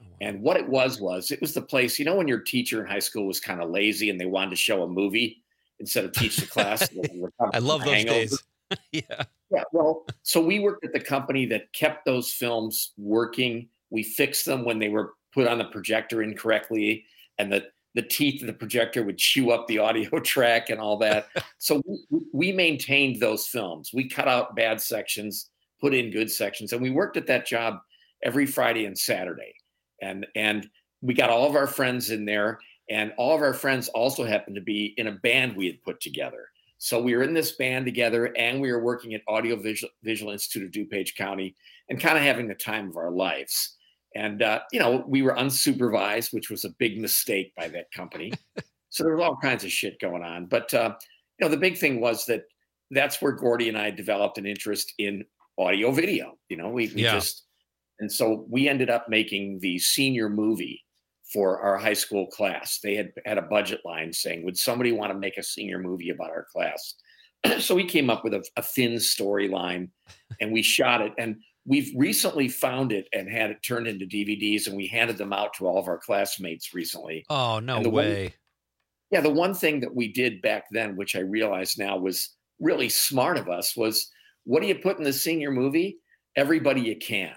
And what it was, was it was the place, you know, when your teacher in high school was kind of lazy and they wanted to show a movie instead of teach the class.
I love those
hangover.
days. yeah.
Yeah. Well, so we worked at the company that kept those films working. We fixed them when they were put on the projector incorrectly, and the, the teeth of the projector would chew up the audio track and all that. So we, we maintained those films. We cut out bad sections, put in good sections, and we worked at that job every Friday and Saturday. And, and we got all of our friends in there, and all of our friends also happened to be in a band we had put together. So we were in this band together, and we were working at Audio Visual, Visual Institute of DuPage County and kind of having the time of our lives. And, uh, you know, we were unsupervised, which was a big mistake by that company. So there was all kinds of shit going on. But, uh, you know, the big thing was that that's where Gordy and I developed an interest in audio video. You know, we, we
Yeah.
just, and so we ended up making the senior movie for our high school class. They had had a budget line saying, would somebody want to make a senior movie about our class? So we came up with a, a thin storyline, and we shot it. And we've recently found it and had it turned into D V Ds, and we handed them out to all of our classmates recently.
Oh, no
And the
way.
One, yeah, the one thing that we did back then, which I realize now was really smart of us, was what do you put in the senior movie? Everybody you can.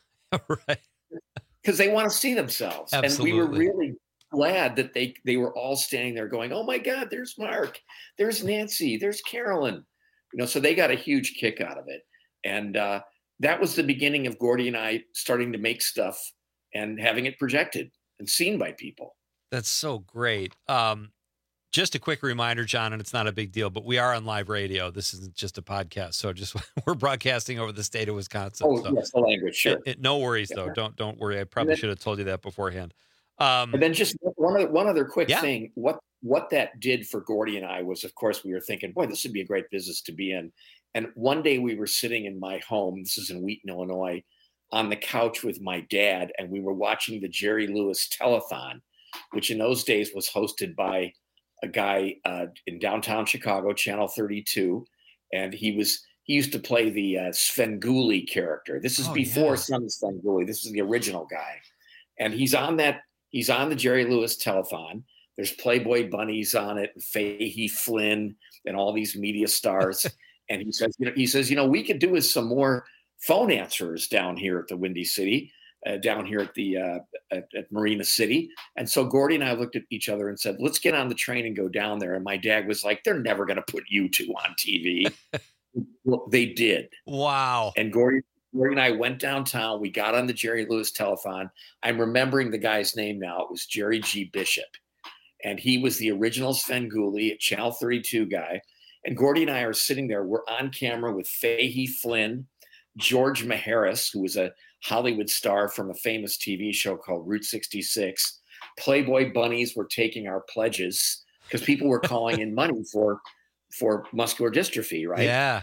Right.
Because they want to see themselves.
Absolutely.
And we were really glad that they they were all standing there going, oh my God, there's Mark, there's Nancy, there's Carolyn. You know, so they got a huge kick out of it. And uh, that was the beginning of Gordy and I starting to make stuff and having it projected and seen by people.
That's so great. Um, just a quick reminder, John, and it's not a big deal, but we are on live radio. This isn't just a podcast. So just we're broadcasting over the state of Wisconsin.
Oh,
so.
yes, the language, sure.
It, it, no worries,
Yeah.
though. Don't don't worry. I probably
then-
should have told you that beforehand. Um,
And then just one other, one other quick
Yeah.
thing. What what that did for Gordy and I was, of course, we were thinking, boy, this would be a great business to be in. And one day we were sitting in my home, this is in Wheaton, Illinois, on the couch with my dad, and we were watching the Jerry Lewis Telethon, which in those days was hosted by a guy uh, in downtown Chicago, Channel thirty-two. And he was he used to play the uh, Svengoolie character. This is
Oh,
before
yeah.
Son Svengoolie. This is the original guy. And he's on that, he's on the Jerry Lewis Telethon. There's Playboy bunnies on it, and Fahey Flynn, and all these media stars. And he says, you know, he says, you know, we could do with some more phone answerers down here at the Windy City, uh, down here at the uh, at, at Marina City. And so Gordy and I looked at each other and said, let's get on the train and go down there. And my dad was like, they're never going to put you two on T V. Well, they did.
wow.
And Gordy, Gordy and I went downtown. We got on the Jerry Lewis Telethon. I'm remembering the guy's name now. It was Jerry G. Bishop. And he was the original Svengoolie, a Channel thirty-two guy. And Gordy and I are sitting there. We're on camera with Fahey Flynn, George Maharis, who was a Hollywood star from a famous T V show called Route sixty-six. Playboy bunnies were taking our pledges because people were calling in money for, for muscular dystrophy, right?
Yeah.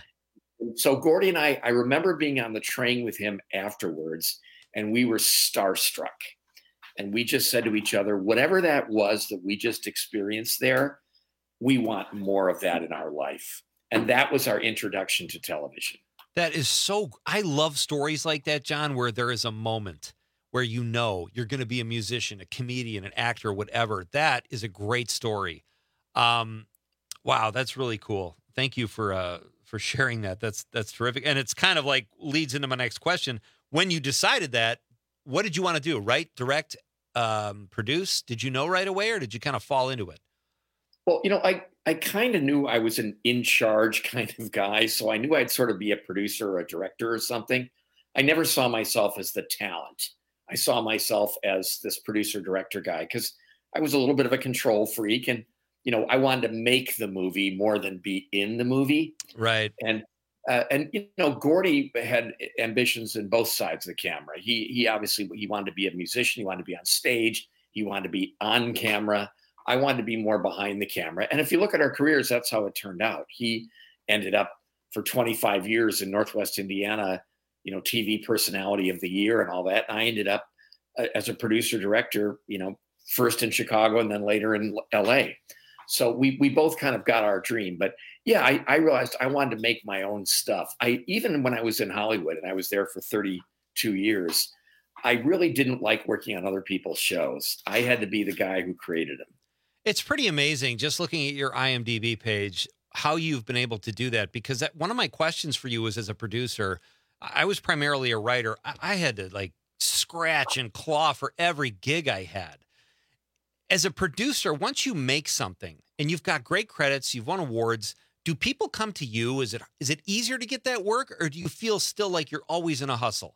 So Gordy and I, I remember being on the train with him afterwards, and we were starstruck. And we just said to each other, whatever that was that we just experienced there, we want more of that in our life. And that was our introduction to television.
That is so, I love stories like that, John, where there is a moment where you know you're going to be a musician, a comedian, an actor, whatever. That is a great story. Um, wow, that's really cool. Thank you for uh, for sharing that. That's that's terrific. And it's kind of like leads into my next question. When you decided that, what did you want to do? Write, direct, um, produce? Did you know right away, or did you kind of fall into it?
Well, you know, I, I kind of knew I was an in charge kind of guy. So I knew I'd sort of be a producer or a director or something. I never saw myself as the talent. I saw myself as this producer director guy because I was a little bit of a control freak. And, you know, I wanted to make the movie more than be in the movie.
Right.
And, uh, and you know, Gordy had ambitions in both sides of the camera. He, he obviously, he wanted to be a musician. He wanted to be on stage. He wanted to be on camera. I wanted to be more behind the camera. And if you look at our careers, that's how it turned out. He ended up for twenty-five years in Northwest Indiana, you know, T V personality of the year and all that. And I ended up uh, as a producer director, you know, first in Chicago and then later in L A. So we we both kind of got our dream. But yeah, I, I realized I wanted to make my own stuff. I even when I was in Hollywood and I was there for thirty-two years, I really didn't like working on other people's shows. I had to be the guy who created them.
It's pretty amazing just looking at your I M D B page, how you've been able to do that. Because that, one of my questions for you was, as a producer, I was primarily a writer. I, I had to like scratch and claw for every gig I had. As a producer, once you make something and you've got great credits, you've won awards, do people come to you? Is it is it easier to get that work, or do you feel still like you're always in a hustle?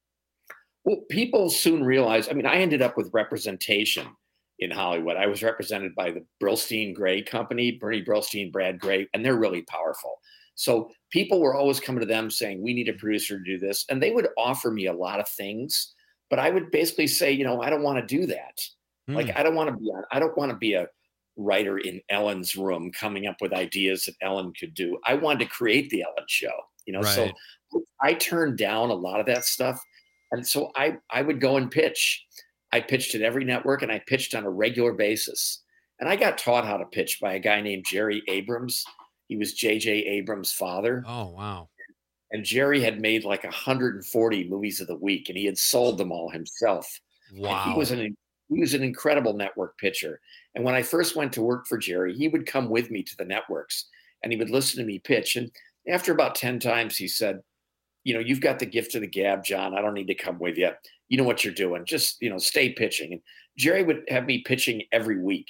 Well, people soon realize, I mean, I ended up with representation in Hollywood. I was represented by the Brillstein Gray Company, Bernie Brillstein, Brad Gray, and they're really powerful. So people were always coming to them saying, we need a producer to do this. And they would offer me a lot of things, but I would basically say, you know, I don't want to do that. Mm. Like, I don't want to be on, I don't want to be a writer in Ellen's room coming up with ideas that Ellen could do. I wanted to create the Ellen show, you know, right. So I turned down a lot of that stuff. And so I, I would go and pitch. I pitched at every network, and I pitched on a regular basis. And I got taught how to pitch by a guy named Jerry Abrams. He was J J Abrams' father.
Oh, wow.
And Jerry had made like one hundred forty movies of the week, and he had sold them all himself.
Wow.
And he was an he was an incredible network pitcher. And when I first went to work for Jerry, he would come with me to the networks, and he would listen to me pitch. And after about ten times, he said, you know, you've got the gift of the gab, John. I don't need to come with you. You know what you're doing. Just, you know, stay pitching. And Jerry would have me pitching every week.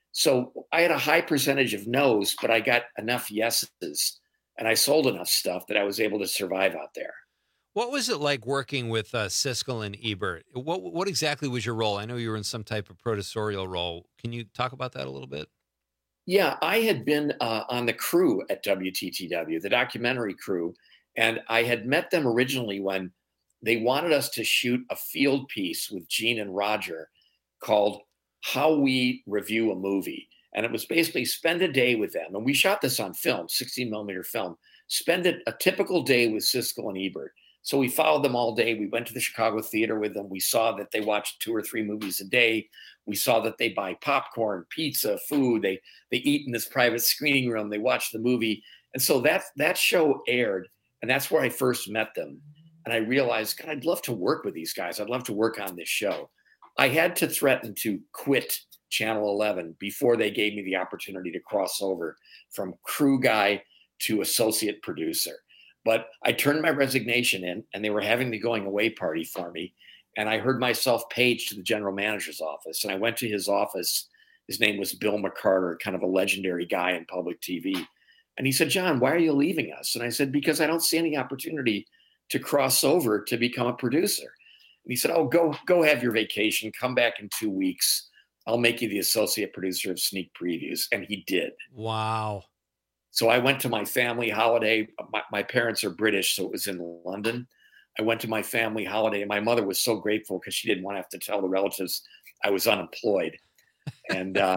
So I had a high percentage of no's, but I got enough yeses, and I sold enough stuff that I was able to survive out there.
What was it like working with uh, Siskel and Ebert? What what exactly was your role? I know you were in some type of producerial role. Can you talk about that a little bit?
Yeah, I had been uh, on the crew at W T T W, the documentary crew, and I had met them originally when they wanted us to shoot a field piece with Gene and Roger called How We Review a Movie. And it was basically spend a day with them. And we shot this on film, sixteen millimeter film. Spend a, a typical day with Siskel and Ebert. So we followed them all day. We went to the Chicago theater with them. We saw that they watched two or three movies a day. We saw that they buy popcorn, pizza, food. They they eat in this private screening room. They watch the movie. And so that, that show aired. And that's where I first met them. And I realized, God, I'd love to work with these guys. I'd love to work on this show. I had to threaten to quit Channel eleven before they gave me the opportunity to cross over from crew guy to associate producer. But I turned my resignation in, and they were having the going away party for me. And I heard myself paged to the general manager's office. And I went to his office. His name was Bill McCarter, kind of a legendary guy in public T V. And he said, John, why are you leaving us? And I said, because I don't see any opportunity to cross over to become a producer. And he said, oh, go, go have your vacation. Come back in two weeks. I'll make you the associate producer of Sneak Previews. And he did.
Wow.
So I went to my family holiday. My, my parents are British, so it was in London. I went to my family holiday, and my mother was so grateful because she didn't want to have to tell the relatives I was unemployed. And uh,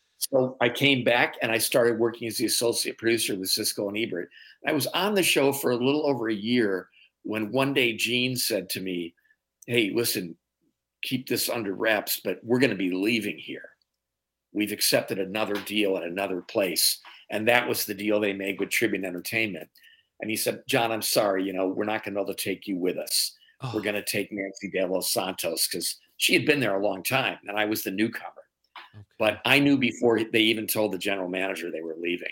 so I came back, and I started working as the associate producer with Siskel and Ebert. I was on the show for a little over a year when one day Gene said to me, hey, listen, keep this under wraps, but we're going to be leaving here. We've accepted another deal at another place. And that was the deal they made with Tribune Entertainment. And he said, John, I'm sorry, you know, we're not going to be able to take you with us. Oh. We're going to take Nancy de los Santos, because she had been there a long time and I was the newcomer. Okay. But I knew before they even told the general manager they were leaving.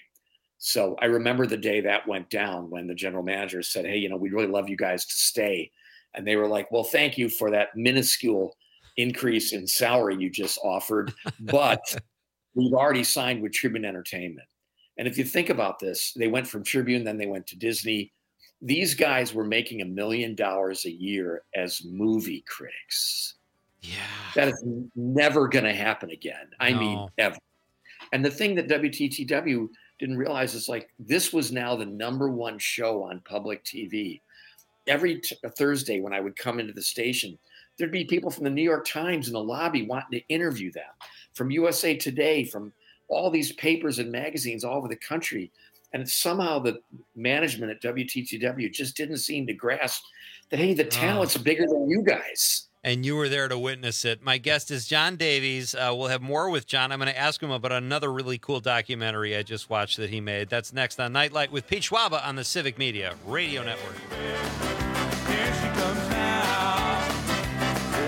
So I remember the day that went down when the general manager said, hey, you know, we'd really love you guys to stay. And they were like, well, thank you for that minuscule increase in salary you just offered, but we've already signed with Tribune Entertainment. And if you think about this, they went from Tribune, then they went to Disney. These guys were making a million dollars a year as movie critics.
Yeah.
That is never going to happen again. I
No.
mean, ever. And the thing that W T T W didn't realize is, like, this was now the number one show on public T V. Every t- Thursday when I would come into the station, there'd be people from the New York Times in the lobby wanting to interview them, from U S A Today, from all these papers and magazines all over the country. And somehow the management at W T T W just didn't seem to grasp that, hey, the talent's oh. bigger than you guys.
And you were there to witness it. My guest is John Davies. Uh, we'll have more with John. I'm going to ask him about another really cool documentary I just watched that he made. That's next on Nightlight with Pete Schwaba on the Civic Media Radio Network.
Here she comes now.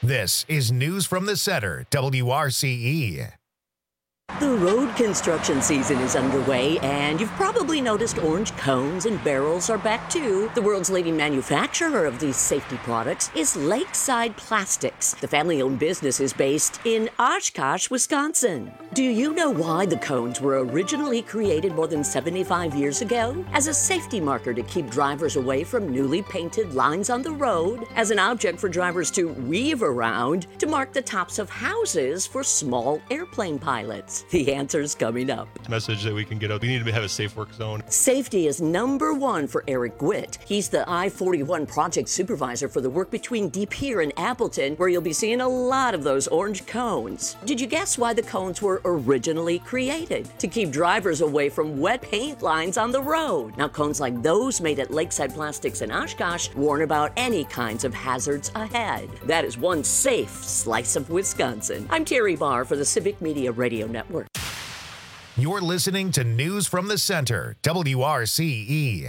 This is News from the Center, W R C E.
The road construction season is underway, and you've probably noticed orange cones and barrels are back too. The world's leading manufacturer of these safety products is Lakeside Plastics. The family-owned business is based in Oshkosh, Wisconsin. Do you know why the cones were originally created more than seventy-five years ago? As a safety marker to keep drivers away from newly painted lines on the road, as an object for drivers to weave around, to mark the tops of houses for small airplane pilots. The answer's coming up.
Message that we can get out. We need to have a safe work zone.
Safety is number one for Eric Gwitt. He's the I forty-one project supervisor for the work between De Pere and Appleton, where you'll be seeing a lot of those orange cones. Did you guess why the cones were originally created? To keep drivers away from wet paint lines on the road. Now, cones like those made at Lakeside Plastics in Oshkosh warn about any kinds of hazards ahead. That is one safe slice of Wisconsin. I'm Terry Barr for the Civic Media Radio Network.
You're listening to News from the Center, W R C E.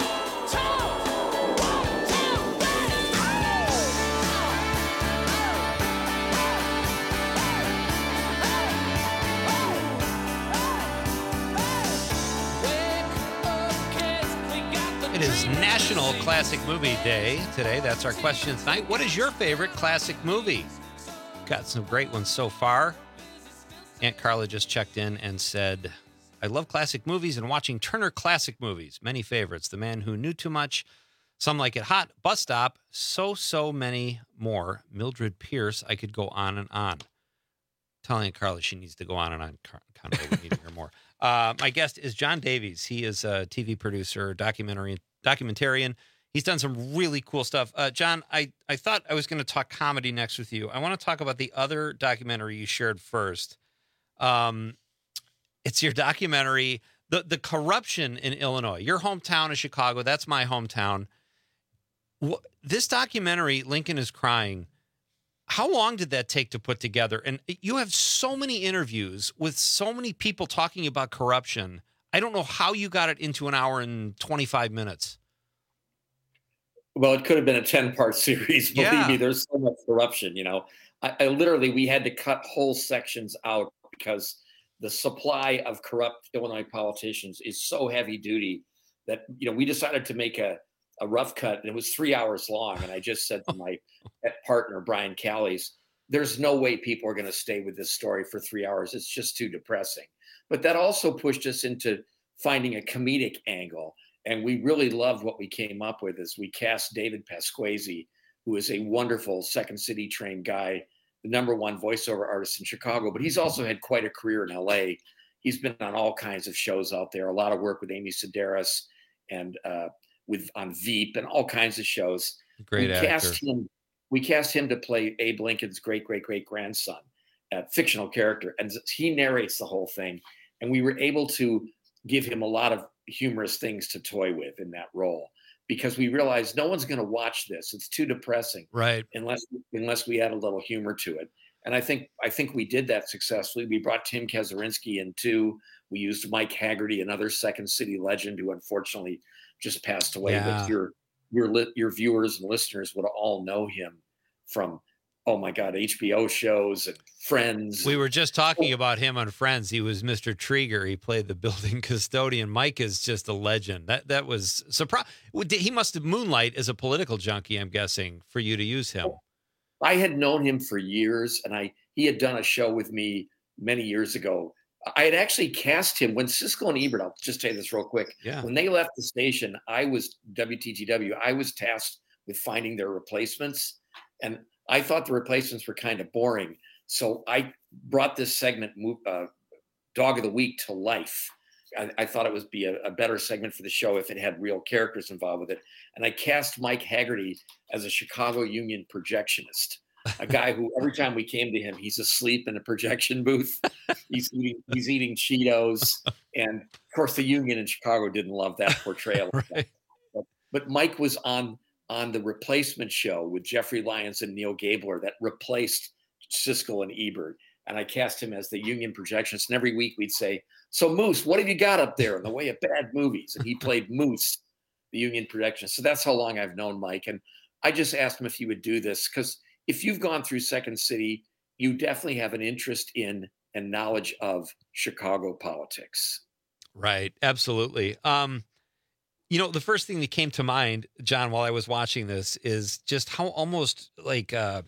It is National Classic Movie Day today. That's our question tonight. What is your favorite classic movie? Got some great ones so far. Aunt Carla just checked in and said, I love classic movies and watching Turner Classic Movies. Many favorites. The Man Who Knew Too Much. Some Like It Hot. Bus Stop. So, so many more. Mildred Pierce. I could go on and on. Telling Aunt Carla she needs to go on and on. Conway, we need to hear more. Uh, my guest is John Davies. He is a T V producer, documentary, documentarian. He's done some really cool stuff. Uh, John, I, I thought I was going to talk comedy next with you. I want to talk about the other documentary you shared first. Um, it's your documentary, the, the corruption in Illinois, your hometown of Chicago. That's my hometown. This documentary, Lincoln is Crying. How long did that take to put together? And you have so many interviews with so many people talking about corruption. I don't know how you got it into an hour and twenty-five minutes.
Well, it could have been a ten-part series. Believe
Yeah.
me, there's so much corruption, you know. I, I literally, we had to cut whole sections out because the supply of corrupt Illinois politicians is so heavy duty that, you know, we decided to make a, a rough cut, and it was three hours long. And I just said to my partner, Brian Callies, there's no way people are going to stay with this story for three hours. It's just too depressing. But that also pushed us into finding a comedic angle. And we really loved what we came up with as we cast David Pasquesi, who is a wonderful Second City trained guy, the number one voiceover artist in Chicago, but he's also had quite a career in L A. He's been on all kinds of shows out there, a lot of work with Amy Sedaris and uh, with on Veep and all kinds of shows.
Great
we
actor.
Cast him, we cast him to play Abe Lincoln's great, great, great grandson, a fictional character. And he narrates the whole thing. And we were able to give him a lot of humorous things to toy with in that role, because we realized no one's going to watch this. It's too depressing,
right?
Unless unless we add a little humor to it. And I think I think we did that successfully. We brought Tim Kazurinsky in too. We used Mike Haggerty, another Second City legend who unfortunately just passed away.
Yeah.
But your your your viewers and listeners would all know him from, oh my God, H B O shows and Friends.
We were just talking about him on Friends. He was Mister Trieger. He played the building custodian. Mike is just a legend. That that was surprise. He must have moonlight as a political junkie, I'm guessing, for you to use him.
I had known him for years, and I he had done a show with me many years ago. I had actually cast him when Siskel and Ebert, I'll just say this real quick.
Yeah.
When they left the station, I was W T T W. I was tasked with finding their replacements, and I thought the replacements were kind of boring. So I brought this segment, uh, Dog of the Week, to life. I, I thought it would be a, a better segment for the show if it had real characters involved with it. And I cast Mike Haggerty as a Chicago Union projectionist, a guy who every time we came to him, he's asleep in a projection booth. He's eating, he's eating Cheetos. And of course, the Union in Chicago didn't love that portrayal.
Right.
but, but Mike was on, on the replacement show with Jeffrey Lyons and Neil Gabler that replaced Siskel and Ebert. And I cast him as the Union projectionist. And every week we'd say, so Moose, what have you got up there in the way of bad movies? And he played Moose, the Union projectionist. So that's how long I've known Mike. And I just asked him if he would do this because if you've gone through Second City, you definitely have an interest in and knowledge of Chicago politics.
Right. Absolutely. Um, you know, the first thing that came to mind, John, while I was watching this is just how almost like uh,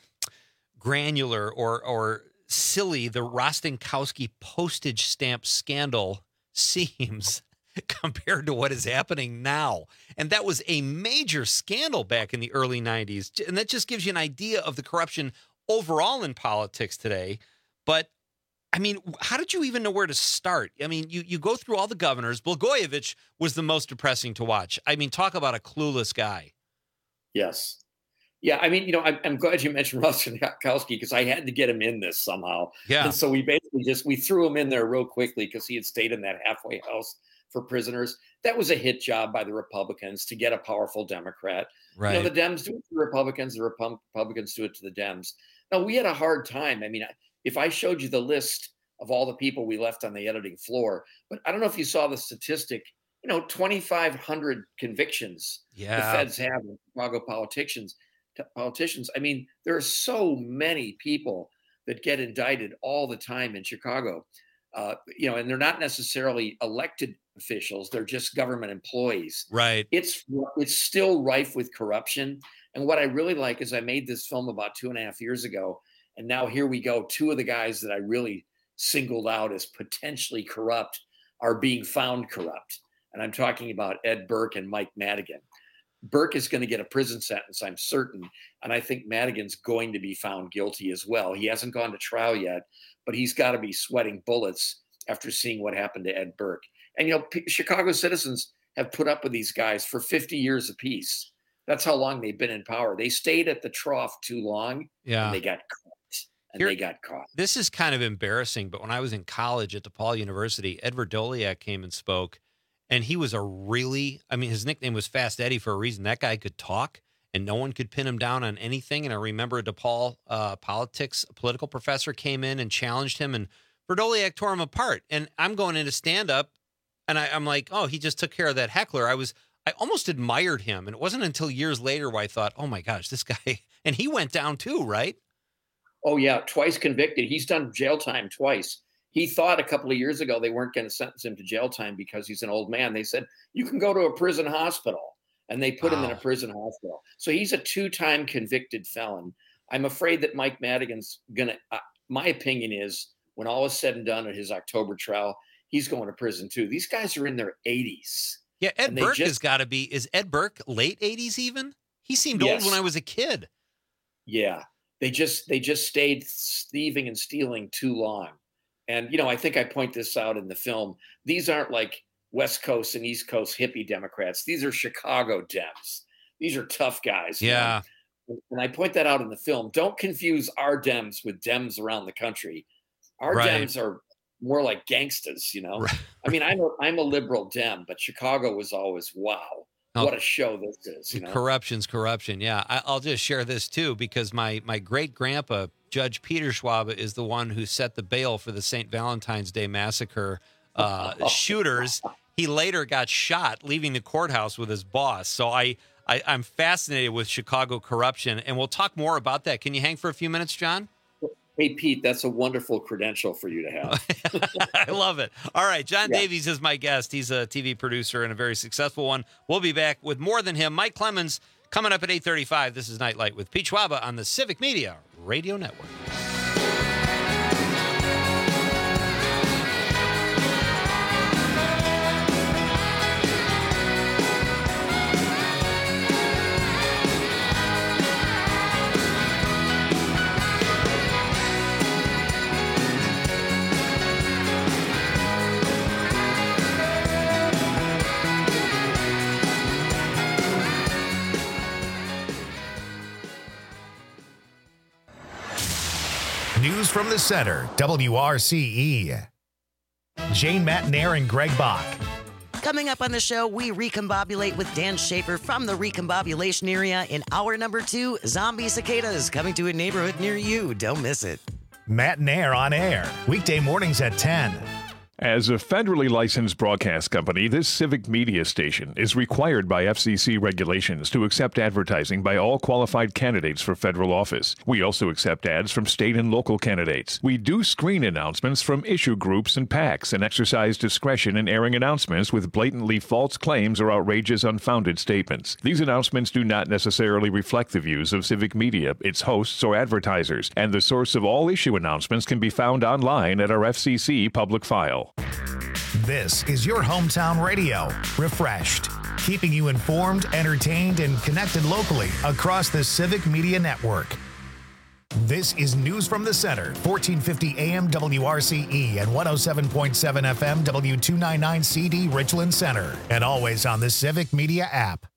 granular or, or silly the Rostenkowski postage stamp scandal seems compared to what is happening now. And that was a major scandal back in the early nineties. And that just gives you an idea of the corruption overall in politics today. But I mean, how did you even know where to start? I mean, you, you go through all the governors. Blagojevich was the most depressing to watch. I mean, talk about a clueless guy.
Yes. Yeah, I mean, you know, I'm, I'm glad you mentioned Rostenkowski because I had to get him in this somehow.
Yeah.
And so we basically just, we threw him in there real quickly because he had stayed in that halfway house for prisoners. That was a hit job by the Republicans to get a powerful Democrat.
Right.
You know, the Dems do it to the Republicans, the Repu- Republicans do it to the Dems. Now, we had a hard time. I mean, if I showed you the list of all the people we left on the editing floor, but I don't know if you saw the statistic, you know, twenty-five hundred convictions
yeah.
the feds have in Chicago politicians. Politicians. I mean, there are so many people that get indicted all the time in Chicago, uh, you know, and they're not necessarily elected officials. They're just government employees.
Right.
It's it's still rife with corruption. And what I really like is I made this film about two and a half years ago. And now here we go. Two of the guys that I really singled out as potentially corrupt are being found corrupt. And I'm talking about Ed Burke and Mike Madigan. Burke is going to get a prison sentence, I'm certain. And I think Madigan's going to be found guilty as well. He hasn't gone to trial yet, but he's got to be sweating bullets after seeing what happened to Ed Burke. And, you know, P- Chicago citizens have put up with these guys for fifty years apiece. That's how long they've been in power. They stayed at the trough too long.
Yeah.
And they got caught. And
Here,
they got caught.
This is kind of embarrassing, but when I was in college at DePaul University, Ed Verdoliak came and spoke, and he was a really, I mean, his nickname was Fast Eddie for a reason. That guy could talk, and no one could pin him down on anything. And I remember a DePaul uh, politics political professor came in and challenged him, and Verdoliak tore him apart. And I'm going into stand-up, and I, I'm like, oh, he just took care of that heckler. I was, I almost admired him, and it wasn't until years later where I thought, oh my gosh, this guy, and he went down too, right?
Oh, yeah, twice convicted. He's done jail time twice. He thought a couple of years ago they weren't going to sentence him to jail time because he's an old man. They said, you can go to a prison hospital. And they put wow. him in a prison hospital. So he's a two-time convicted felon. I'm afraid that Mike Madigan's going to, uh, my opinion is, when all is said and done at his October trial, he's going to prison too. These guys are in their eighties.
Yeah, Ed Burke just, has got to be, is Ed Burke late eighties even? He seemed yes. old when I was a kid.
Yeah. They just they just stayed thieving and stealing too long. And, you know, I think I point this out in the film. These aren't like West Coast and East Coast hippie Democrats. These are Chicago Dems. These are tough guys.
Yeah.
You know? And I point that out in the film. Don't confuse our Dems with Dems around the country. Our right. Dems are more like gangsters, you know. Right. I mean, I'm a, I'm a liberal Dem, but Chicago was always, wow. Oh, what a show this is. You know?
Corruption's corruption. Yeah. I, I'll just share this, too, because my, my great-grandpa, Judge Peter Schwab, is the one who set the bail for the Saint Valentine's Day Massacre uh, shooters. He later got shot leaving the courthouse with his boss. So I, I, I'm fascinated with Chicago corruption, and we'll talk more about that. Can you hang for a few minutes, John?
Hey, Pete, that's a wonderful credential for you to have.
I love it. All right. John
yeah.
Davies is my guest. He's a T V producer and a very successful one. We'll be back with more than him. Mike Clemens coming up at eight thirty-five. This is Nightlight with Pete Schwaba on the Civic Media Radio Network.
News from the Center, W R C E. Jane Matenaer and Greg Bach.
Coming up on the show, we recombobulate with Dan Schaefer from the recombobulation area. In hour number two, zombie cicadas coming to a neighborhood near you. Don't miss it.
Matenaer on air, weekday mornings at ten.
As a federally licensed broadcast company, this civic media station is required by F C C regulations to accept advertising by all qualified candidates for federal office. We also accept ads from state and local candidates. We do screen announcements from issue groups and PACs and exercise discretion in airing announcements with blatantly false claims or outrageous unfounded statements. These announcements do not necessarily reflect the views of civic media, its hosts, or advertisers, and the source of all issue announcements can be found online at our F C C public file.
This is your hometown radio, Refreshed, keeping you informed, entertained, and connected locally across the Civic Media Network. This is News from the Center, fourteen fifty A M W R C E and one oh seven point seven F M W two ninety-nine C D Richland Center, and always on the Civic Media app.